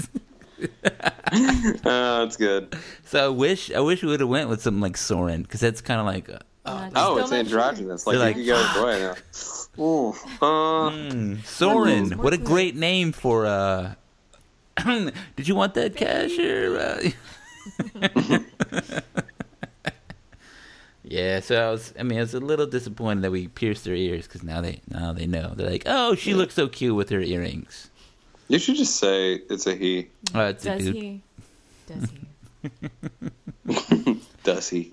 That's good.
So I wish we would have went with something like Soren, because that's kind of like.
Oh, it's androgynous. Like,
They're
you could go boy now. Ooh,
Soren.
More
What a
clear.
great name for. Did you want that cash or? Yeah, so I was a little disappointed that we pierced their ears, because now they know. They're like, oh, she looks so cute with her earrings.
you should just say it's a he.
It's a
Does
dude.
he? Does he?
Does he?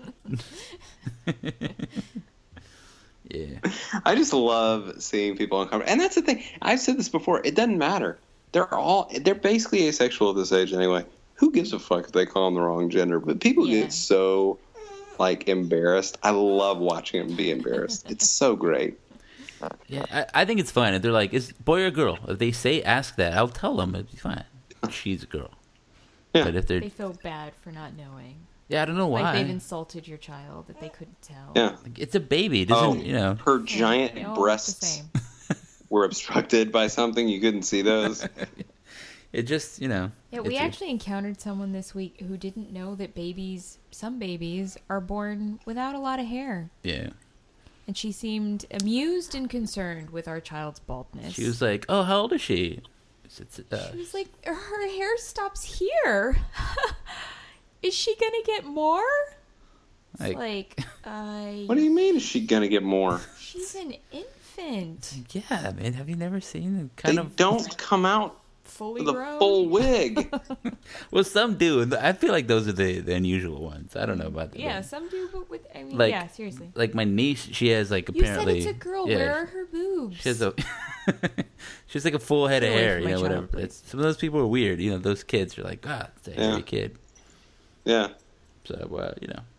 Yeah.
I just love seeing people uncomfortable. And that's the thing. I've said this before. It doesn't matter. They're basically asexual at this age anyway. Who gives a fuck if they call them the wrong gender? But people
Yeah.
get so, like, embarrassed. I love watching them be embarrassed. It's so great.
Yeah, I think it's fine. If they're like, is boy or girl? If they say ask that, I'll tell them it'd be fine. She's a girl.
Yeah.
But if they're,
They feel bad for not knowing.
I don't know why.
Like they've insulted your child that they couldn't tell.
Yeah.
Like, it's a baby. It
Oh,
doesn't,
her giant
They all look the
breasts
same.
were obstructed by something. You couldn't see those.
It just,
Yeah, we
it's a-
actually encountered someone this week who didn't know that some babies are born without a lot of hair.
Yeah.
And she seemed amused and concerned with our child's baldness.
She was like, oh, how old is she? She
She was like, her hair stops here. Is she going to get more? It's
Like-
What do you mean is she going to get more?
She's an infant.
yeah, man. Have you never seen
They
kind of?
don't come out
Fully
with a
grown.
full wig.
Well, some do. And I feel like those are the unusual ones. I don't know about that.
Yeah, some do, but
Like-
yeah, seriously.
Like my niece, she has like
You said
apparently.
it's a girl.
Yeah,
Where are her boobs?
she has a. She has like a full head of
Get away
hair,
from my child,
whatever.
please.
Some of those people are weird. Those kids are like, God, it's a hairy
Yeah.
kid.
Yeah.
So,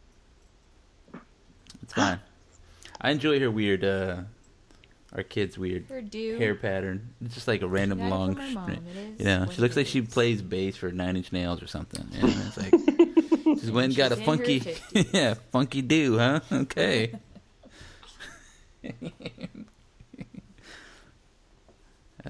it's fine. I enjoy her weird, our kid's weird
Her do.
hair pattern. It's just like a random
Got it
long.
from my mom. It is what
She looks
it
like she
is.
plays bass for 9 Inch Nails or something. And it's like, she's went and got a
She's in her
funky,
50s.
funky do, huh? Okay. I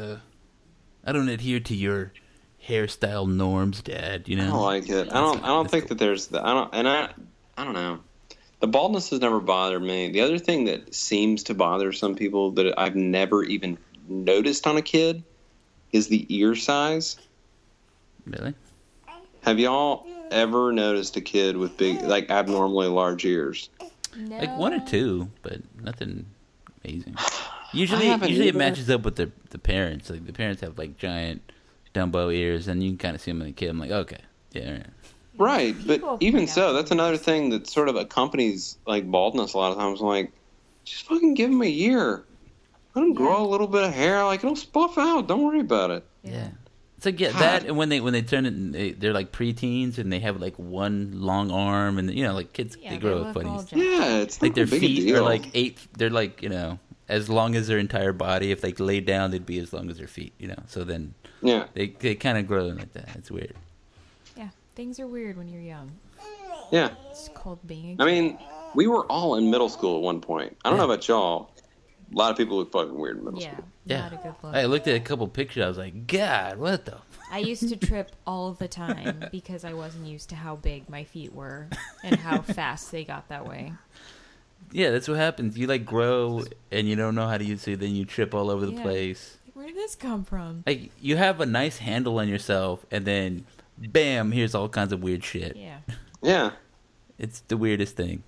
don't adhere to your hairstyle norms, Dad.
I don't like it. I don't think that there's the I don't know. The baldness has never bothered me. The other thing that seems to bother some people that I've never even noticed on a kid is the ear size.
Really?
Have y'all ever noticed a kid with big, like abnormally large ears?
No.
Like 1 or 2, but nothing amazing. Usually
haven't
it
either.
matches up with the parents. Like the parents have like giant Dumbo ears, and you can kind of see them in the kid. I'm like, okay, yeah. Right.
Right, but
People
even
point
so,
out
that's
the
another
ears.
thing that sort of accompanies like baldness a lot of times. Like, just fucking give him a year. Let him grow a little bit of hair. Like, it'll spuff out. Don't worry about it.
Yeah. It's like that, and when they turn it, they're like preteens, and they have like one long arm, and like kids,
Yeah,
they grow
look
up funny.
all jacked.
Yeah, it's
Like
not
their
a big a
feet
deal.
are like 8. They're like as long as their entire body. If they laid down, they'd be as long as their feet. So then
Yeah.
they kind of grow like that. It's weird.
Yeah, things are weird when you're young.
Yeah.
It's called being a
I mean, we were all in middle school at one point. I don't know about y'all. A lot of people look fucking weird in middle
yeah,
school.
Yeah.
not a good look.
I looked at a couple pictures. I was like, God, what the?
I used to trip all the time because I wasn't used to how big my feet were and how fast they got that way.
Yeah, that's what happens. You like grow and you don't know how to use it, then you trip all over the
Yeah.
place.
Like, where did this come from?
Like you have a nice handle on yourself, and then, bam! Here's all kinds of weird shit.
Yeah.
Yeah,
It's the weirdest thing.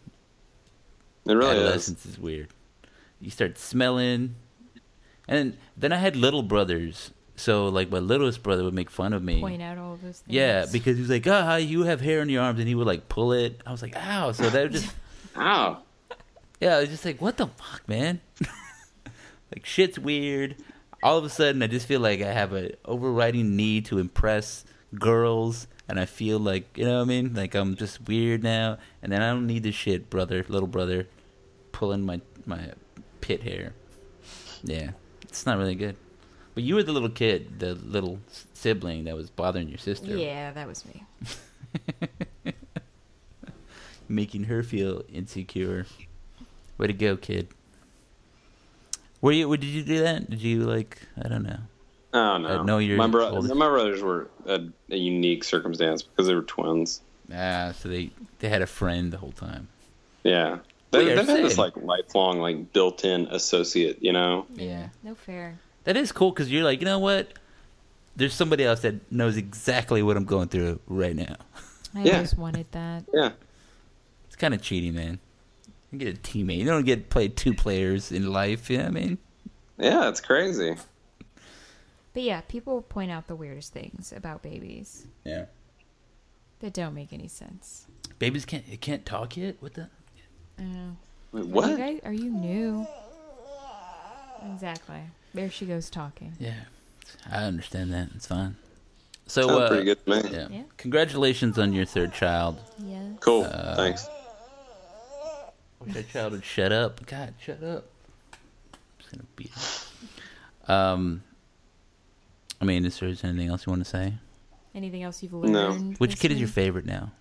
it really is.
Adolescence is weird. You start smelling, and then I had little brothers. So like my littlest brother would make fun of me.
Point out all those things.
Yeah, because he was like, "Ah, you have hair on your arms," and he would like pull it. I was like, "Ow!" So that was just,
Ow.
yeah, I was just like, "What the fuck, man?" Like shit's weird. All of a sudden, I just feel like I have an overriding need to impress girls, and I feel like, you know what I mean? Like I'm just weird now, and then I don't need this shit, little brother, pulling my pit hair. Yeah, it's not really good. But you were the little kid, the little sibling that was bothering your sister.
Yeah, that was me.
Making her feel insecure. Way to go, kid. Did you do that? Did you, like, I don't know.
Oh, no.
I know you're
my
older.
brothers were a unique circumstance because they were twins.
So they had a friend the whole time.
Yeah.
We
They've
are
had this,
same.
like, lifelong, like, built-in associate, you know?
Yeah.
No fair.
That is cool because you're like, you know what? There's somebody else that knows exactly what I'm going through right now.
I
Yeah.
always wanted that.
Yeah.
It's kind of cheating, man. You get a teammate. You don't get to play two players in life, you know what I mean?
Yeah, it's crazy.
But yeah, people point out the weirdest things about babies
Yeah.
that don't make any sense.
Babies can't talk yet? What the?
I know.
Wait,
You
what?
guys, are you new? Exactly. There she goes talking.
Yeah. I understand that. It's fine. So,
Sounds pretty good to me.
Yeah.
Yeah.
Congratulations on your third child.
Yeah.
Cool. Thanks.
Wish that child would shut up. God, shut up. I'm just gonna beat him. I mean, is there anything else you want to say?
Anything else you've
No.
learned?
Which
this
kid is your
week?
favorite now?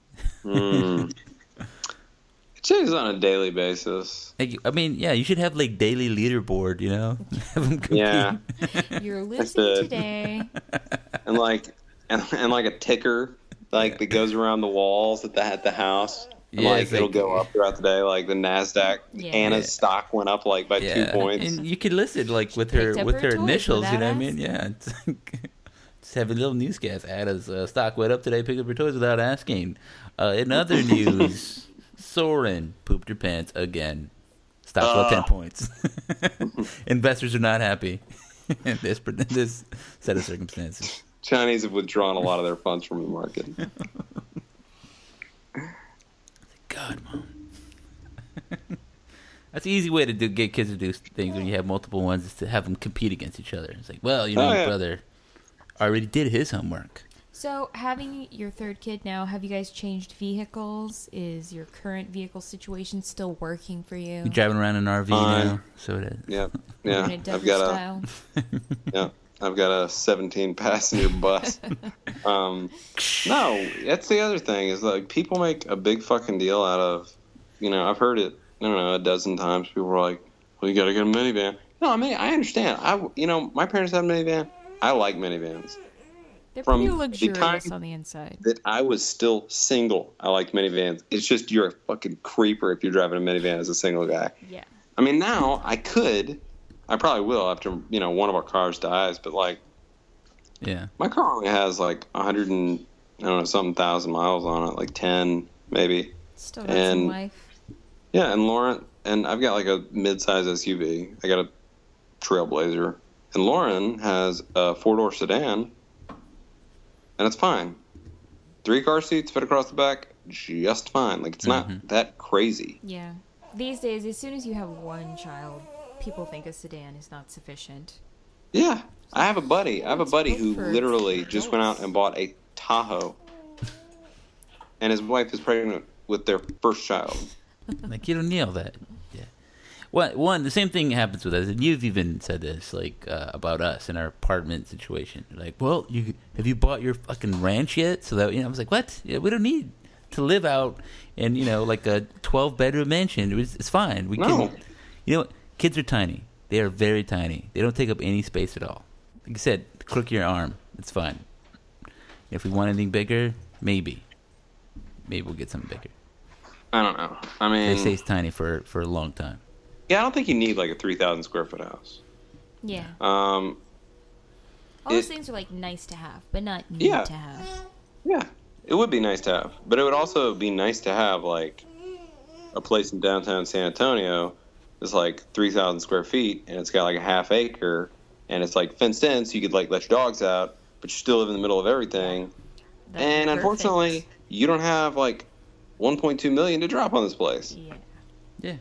It changes on a daily basis.
Like, I mean, yeah, you should have like daily leaderboard. You know, have them compete.
Yeah.
You're
it.
losing today.
And like like a ticker like that goes around the walls at the house. And
Yeah,
like
it's
it'll
like-
go up throughout the day. Like the NASDAQ,
Yeah.
Anna's stock went up like by 2
Yeah.
points.
And you could list it like with her
picked up
with
her
her
toys
initials. You know what I
without
mean? Yeah. It's like, just have a little newscast. Anna's stock went up today. Pick up her toys without asking. In other news, Soren pooped her pants again. Stock up 10 points. Investors are not happy in this set of circumstances.
Chinese have withdrawn a lot of their funds from the market.
God, Mom. That's an easy way to get kids to do things when you have multiple ones, is to have them compete against each other. It's like, well, you know,
Oh,
your
yeah.
brother already did his homework.
So, having your third kid now, have you guys changed vehicles? Is your current vehicle situation still working for you?
You're driving around in an RV
Fine.
now, so it is.
Yeah,
Doing
yeah.
it
I've
Dutcher
got
style?
I've got a 17 passenger bus. No, that's the other thing is like people make a big fucking deal out of, you know, I've heard it, I don't know, a dozen times. People are like, well, you got to get a minivan. No, I mean, I understand. My parents had a minivan. I like minivans.
They're
From
pretty
the
luxurious
time-
on the inside.
That I was still single. I like minivans. It's just you're a fucking creeper if you're driving a minivan as a single guy.
Yeah.
I mean, now I probably will after, you know, one of our cars dies, but like
Yeah.
my car only has like 100 and, I don't know, something thousand miles on it, like 10 maybe.
Still got some
And-
life.
Yeah, and Lauren, and I've got like a mid-size SUV. I got a Trailblazer. And Lauren has a 4-door sedan, and it's fine. 3 car seats fit across the back, just fine. Like, it's not that crazy.
Yeah. These days, as soon as you have one child, people think a sedan is not sufficient.
Yeah. I have a buddy who
for
literally just went out
adults.
and bought a Tahoe. And his wife is pregnant with their first child.
Like, you don't need all that. Yeah. One, the same thing happens with us, and you've even said this, like, about us in our apartment situation. Like, well, have you bought your fucking ranch yet? So that, you know, I was like, what? Yeah, we don't need to live out in, you know, like a 12-bedroom mansion. It's fine. We
No.
can, you know what? Kids are tiny. They are very tiny. They don't take up any space at all. Like you said, crook your arm. It's fine. If we want anything bigger, maybe we'll get something bigger.
I don't know. I
They
mean,
stay tiny for a long time.
yeah, I don't think you need like a 3,000 square foot house.
Yeah.
Um,
All those
it-
things are like nice to have, but not need
Yeah.
to have.
Yeah, it would be nice to have, but it would also be nice to have like a place in downtown San Antonio that's like 3,000 square feet and it's got like a half acre and it's like fenced in, so you could like let your dogs out, but you still live in the middle of everything.
That'd
And
be
unfortunately,
perfect.
you don't have like 1.2 million to drop on this place.
Yeah.
Yeah.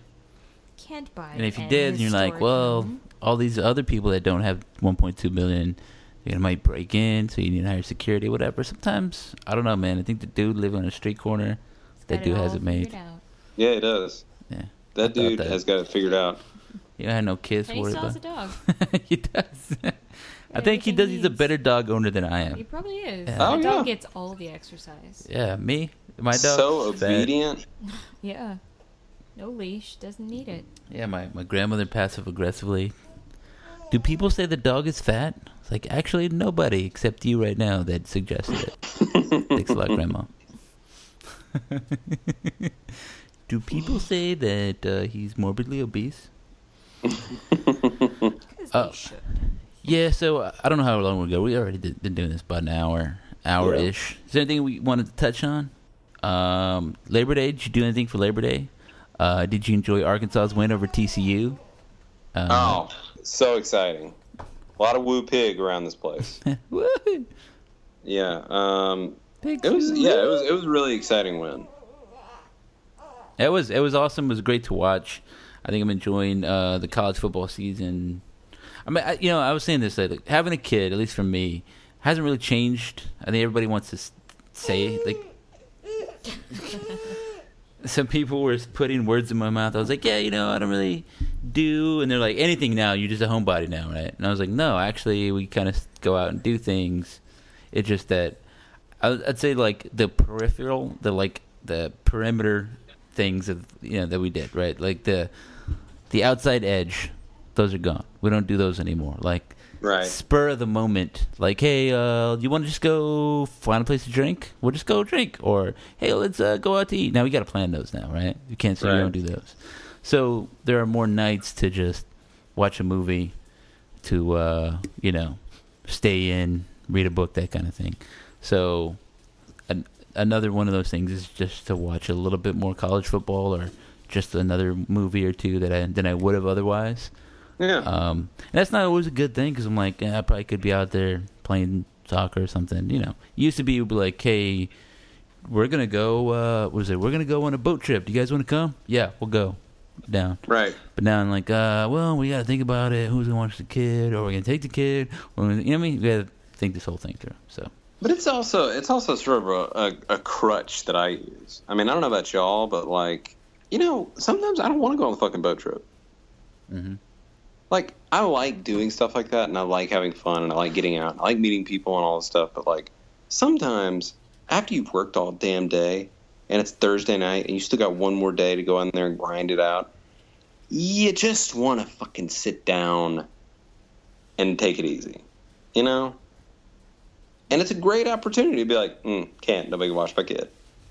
Can't buy
And if you
an
did, and you're like,
historic
well,
home.
all these other people that don't have 1.2 million, You might break in, so you need to hire security, whatever. Sometimes, I don't know, man. I think the dude living on a street corner, that dude has it made.
Yeah, he does.
Yeah.
That dude has got it figured out.
You had no kids
And he
worried
still has
about.
a dog.
He does. I think he
everything
does.
he
He's a
needs.
better dog owner than I am.
He probably is.
Yeah.
Oh,
The dog
yeah.
gets all the exercise.
Yeah, me, my dog.
So obedient.
Yeah. No leash. Doesn't need it.
Yeah, my grandmother passive aggressively. Do people say the dog is fat? It's like, actually, nobody except you right now that suggested it. Thanks a lot, Grandma. Do people say that he's morbidly obese?
Because they should.
Yeah, so I don't know how long we go. We already been doing this about an hour-ish. Is there anything we wanted to touch on? Labor Day, did you do anything for Labor Day? Did you enjoy Arkansas's win over TCU?
Oh, so exciting. A lot of woo pig around this place.
Woo!
Yeah.
Big
It was
woo.
it was a really exciting win.
It was awesome. It was great to watch. I think I'm enjoying the college football season. I mean, I was saying this, like, having a kid, at least for me, hasn't really changed. I think everybody wants to say, like, some people were putting words in my mouth. I was like, yeah, I don't really do. And they're like, anything now, you're just a homebody now, right? And I was like, no, actually, we kind of go out and do things. It's just that I'd say, like, the peripheral, the perimeter things of that we did, right? Like the outside edge, those are gone. We don't do those anymore. Like,
Right.
spur of the moment, like, hey, you want to just go find a place to drink? We'll just go drink. Or, hey, let's go out to eat. Now we got to plan those now, right? You can't say we
Right.
don't do those. So there are more nights to just watch a movie, to stay in, read a book, that kind of thing. So another one of those things is just to watch a little bit more college football, or just another movie or two than I would have otherwise.
Yeah.
And that's not always a good thing, because I'm like, I probably could be out there playing soccer or something. Used to be, we'd be like, hey, we're gonna go. We're gonna go on a boat trip. Do you guys want to come? Yeah, we'll go down.
Right.
But now I'm like, well, we got to think about it. Who's gonna watch the kid? Or are we gonna take the kid? Or, you know what I mean? We got to think this whole thing through. So.
But it's also sort of a crutch that I use. I mean, I don't know about y'all, but like, sometimes I don't want to go on the fucking boat trip.
Mm-hmm.
Like, I like doing stuff like that, and I like having fun, and I like getting out, and I like meeting people and all this stuff. But like, sometimes after you've worked all damn day, and it's Thursday night, and you still got one more day to go in there and grind it out, you just want to fucking sit down and take it easy, And it's a great opportunity to be like, can't, nobody can watch my kid.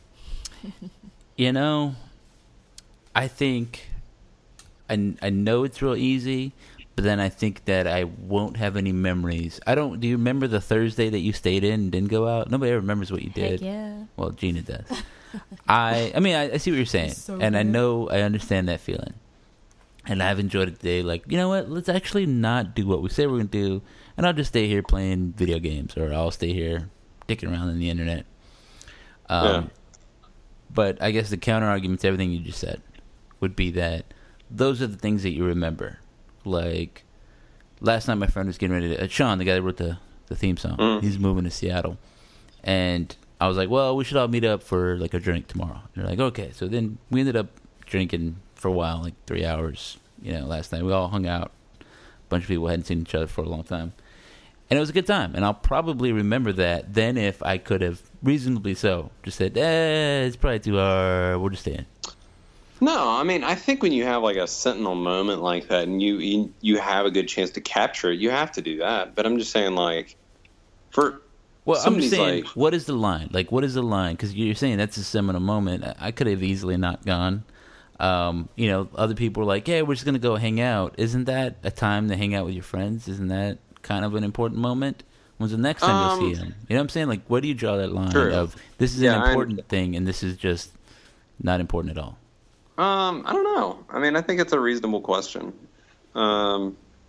I think I know it's real easy, but then I think that I won't have any memories. Do you remember the Thursday that you stayed in and didn't go out? Nobody ever remembers what you did.
Heck yeah.
Well, Gina does. I see what you're saying,
So
and I
good.
know, I understand that feeling. And I've enjoyed it today. Like, you know what? Let's actually not do what we say we're going to do, and I'll just stay here playing video games, or I'll stay here dicking around on the internet.
Yeah.
But I guess the counter argument to everything you just said would be that those are the things that you remember. Like, last night my friend was getting ready to... Sean, the guy that wrote the theme song, he's moving to Seattle. And I was like, well, we should all meet up for, like, a drink tomorrow. And they're like, okay. So then we ended up drinking for a while, like 3 hours, last night. We all hung out. A bunch of people hadn't seen each other for a long time. And it was a good time. And I'll probably remember that then, if I could have, reasonably so, just said, it's probably too hard. We'll just stay in.
No, I mean, I think when you have like a sentinel moment like that, and you have a good chance to capture it, you have to do that. But I'm just saying, like,
Well, I'm
somebody's
just saying,
like,
what is the line? Like, what is the line? Because you're saying that's a seminal moment. I could have easily not gone. Other people were like, yeah, we're just going to go hang out. Isn't that a time to hang out with your friends? Isn't that kind of an important moment? When's the next time you'll see them? You know what I'm saying? Like, where do you draw that line
True.
of, this is
Yeah,
an important thing, and this is just not important at all?
I don't know. I mean, I think it's a reasonable question. Yeah,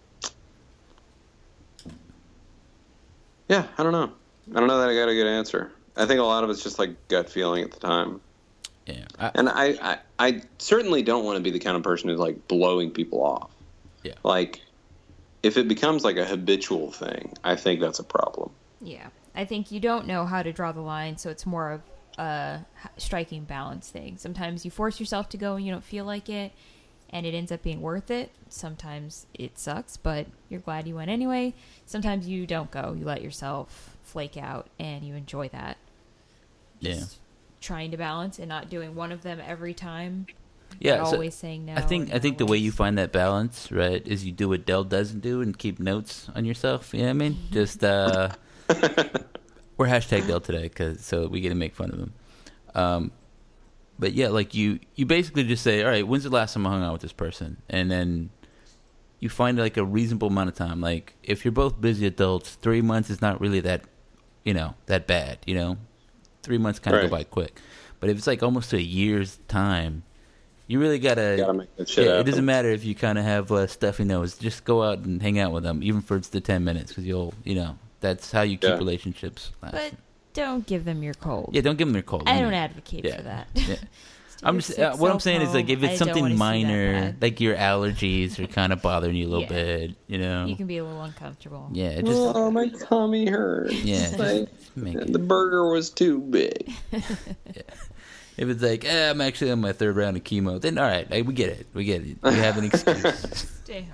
I don't know. I don't know that I got a good answer. I think a lot of it's just like gut feeling at the time.
Yeah.
And I certainly don't want to be the kind of person who's like blowing people off.
Yeah.
Like, if it becomes like a habitual thing, I think that's a problem.
Yeah. I think you don't know how to draw the line, so it's more of a striking balance thing. Sometimes you force yourself to go and you don't feel like it, and it ends up being worth it. Sometimes it sucks, but you're glad you went anyway. Sometimes you don't go. You let yourself flake out, and you enjoy that.
Yeah.
Just trying to balance and not doing one of them every time.
Yeah,
But
so
always saying no.
I think
and
the way you
always-
find that balance, right, is you do what Dell doesn't do and keep notes on yourself. You know what I mean? Just we're hashtag Dell today, so we get to make fun of him. But yeah, like you basically just say, all right, when's the last time I hung out with this person? And then you find like a reasonable amount of time. Like if you're both busy adults, 3 months is not really that bad. 3 months kind of
Right.
go by quick. But if it's like almost a year's time, you really gotta
make that shit
It
happen.
doesn't matter if you kind of have stuffy nose. Just go out and hang out with them, even for it's the 10 minutes, because that's how you keep
Yeah.
relationships
But
lasting.
don't give them your cold.
Yeah, don't give them their cold.
I don't advocate
Yeah.
for that.
Yeah. I'm just
Stick
what I'm
yourself
saying is like if
home.
it's
I don't
something
wanna see that
minor,
bad.
like your allergies are kind of bothering you a little
Yeah.
bit,
You can be a little uncomfortable.
Yeah, just
Oh, my tummy hurts.
Yeah, just
Like,
make it.
the burger was too big.
If it's like I'm actually on my third round of chemo, then all right, we get it. We have an excuse.
Stay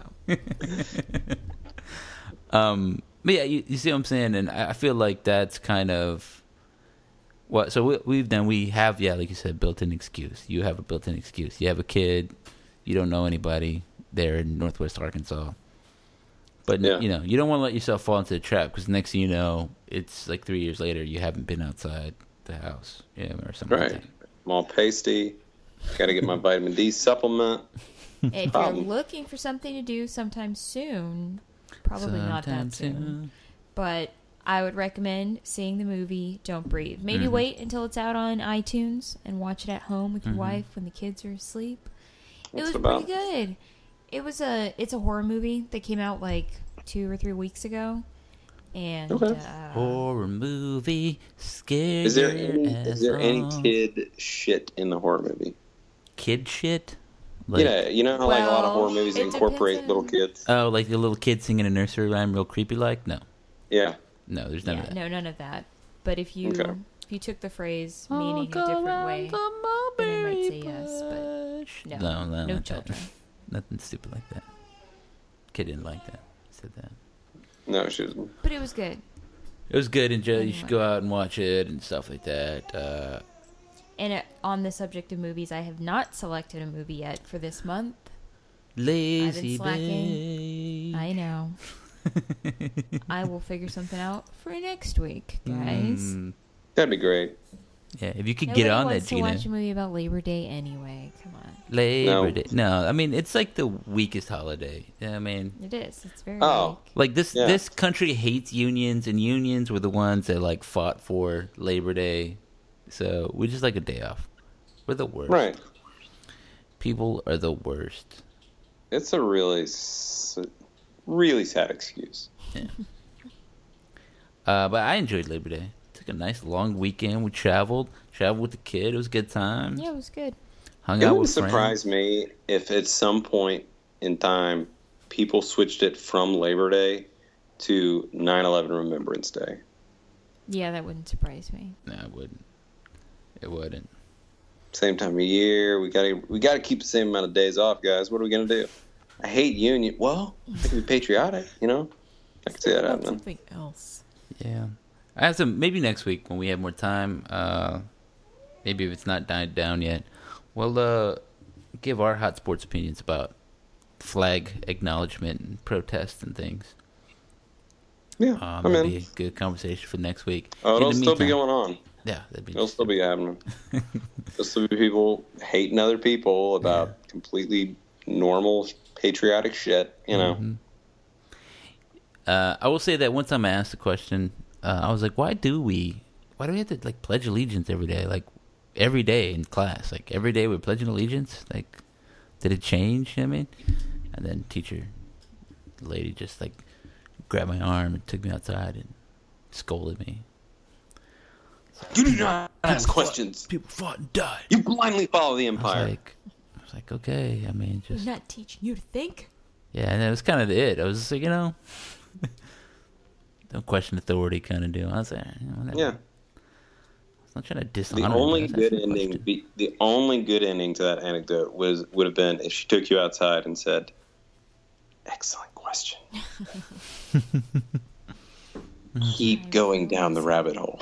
home.
But yeah, you see what I'm saying, and I feel like that's kind of what. So we have like you said, built-in excuse. You have a built-in excuse. You have a kid, you don't know anybody there in Northwest Arkansas, but
Yeah.
you don't want to let yourself fall into the trap because next thing you know, it's like 3 years later, you haven't been outside the house, or something
Right.
like that.
I'm all pasty. Got to get my vitamin D supplement.
If you're
Problem.
looking for something to do sometime soon, probably not that
Sometime
soon. But I would recommend seeing the movie Don't Breathe. Maybe
Mm-hmm.
wait until it's out on iTunes and watch it at home with your wife when the kids are asleep.
What's
it was
it about?
pretty good. It's a horror movie that came out like 2 or 3 weeks ago. And
Okay.
Horror movie, scary.
Is there any
as
kid shit in the horror movie?
kid shit? Like,
Yeah, you know how like a lot of
Well,
horror movies
it
incorporate
depends
little
on-
kids.
Oh, like the little kid singing a nursery rhyme, real creepy like? No,
Yeah.
there's none
yeah,
of that.
no, none of that. But if you
Okay.
took the phrase meaning a different way, then I might say yes. But no,
no,
no
not
children.
that. Nothing stupid like that. Kid didn't like that. Said that.
No, she doesn't.
But it was good.
It was good, and Joe, you should go out and watch it and stuff like that.
And on the subject of movies, I have not selected a movie yet for this month.
Lazy
slacking.
Bay.
I know. I will figure something out for next week, guys.
That'd be great.
Yeah, if you could
Nobody
get on that,
wants to
Gina.
watch a movie about Labor Day anyway. Come on.
Labor
No.
Day. No, I mean it's like the weakest holiday. Yeah, I mean,
It is. It's very
Oh.
weak.
like this
Yeah.
this country hates unions, and unions were the ones that like fought for Labor Day. So we just like a day off. We're the worst.
Right.
People are the worst.
It's a really sad excuse.
But I enjoyed Labor Day. Took a nice long weekend. We traveled with the kid. It was a good time.
Yeah, it was good.
Hung
It
out
would
with friends.
surprise me if at some point in time people switched it from Labor Day to 9/11 Remembrance Day.
Yeah, that wouldn't surprise me.
No, it wouldn't. It wouldn't.
Same time of year. We gotta keep the same amount of days off, guys. What are we gonna do? I hate union. Well, I can be patriotic. I can see that happening.
Something else.
Yeah. I have some, maybe next week when we have more time, maybe if it's not died down yet, we'll give our hot sports opinions about flag acknowledgement and protests and things.
Yeah, I'm
That'd
in.
be a good conversation for next week.
Oh,
In
it'll
the
still be
meantime-
going on.
Yeah, that'd be
It'll still be happening. There'll still be people hating other people about completely normal patriotic shit.
Mm-hmm. I will say that one time I asked the question, I was like, why do we have to like pledge allegiance every day? Like every day in class, like every day we're pledging allegiance. Like, did it change? You know what I mean? And then the lady just like grabbed my arm and took me outside and scolded me.
You do not ask questions.
People fought and died.
You blindly follow the
I was
empire.
like, okay. I mean,
We're
just
not teaching you to think.
Yeah, and that was kind of it. I was just like, don't question authority kind of deal. I was like, whatever.
Yeah.
I'm not trying to dishonor.
The only
her, but I was
good
asking a
ending,
question.
the only good ending to that anecdote would have been if she took you outside and said, "Excellent question. Keep going down the rabbit hole."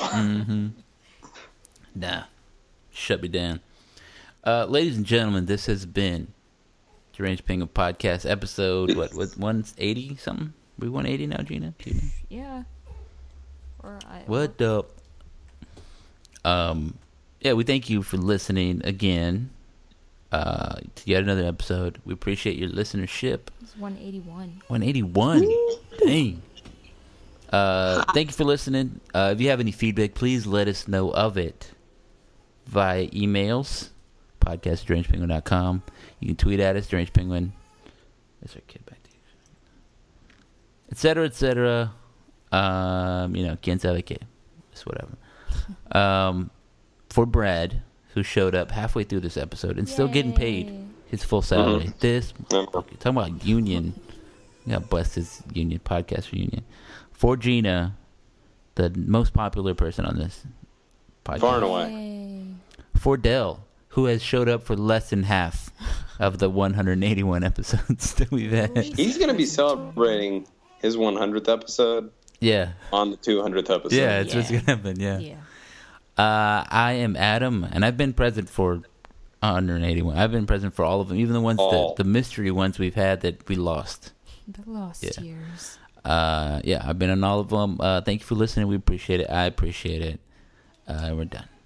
Nah, shut me down. Ladies and gentlemen, this has been Deranged Penguin Podcast episode, what 180 something? We 180 now, Gina? Do you know?
Yeah. Or
What up? Yeah, we thank you for listening again to yet another episode. We appreciate your listenership.
It's 181.
181. Dang. Thank you for listening. If you have any feedback, please let us know of it via emails, podcast@derangedpenguin.com. You can tweet at us, Deranged Penguin. That's our kid back to you. Etc., etc. Quien sabe que. Just whatever. For Brad, who showed up halfway through this episode and still getting paid
Yay.
his full salary. This,
Mhm.
talking about union. You got bust his union, podcast reunion. For Gina, the most popular person on this podcast.
Far and away.
Yay.
For Dell, who has showed up for less than half of the 181 episodes that we've had.
He's going to be celebrating his 100th episode
Yeah.
on the 200th episode.
Yeah, it's what's
Yeah.
going to happen, yeah.
Yeah.
I am Adam, and I've been present for 181. I've been present for all of them, even the ones,
All.
the mystery ones we've had that we lost.
The lost
Yeah.
years.
Yeah, I've been on all of them. Thank you for listening. We appreciate it. I appreciate it. We're done.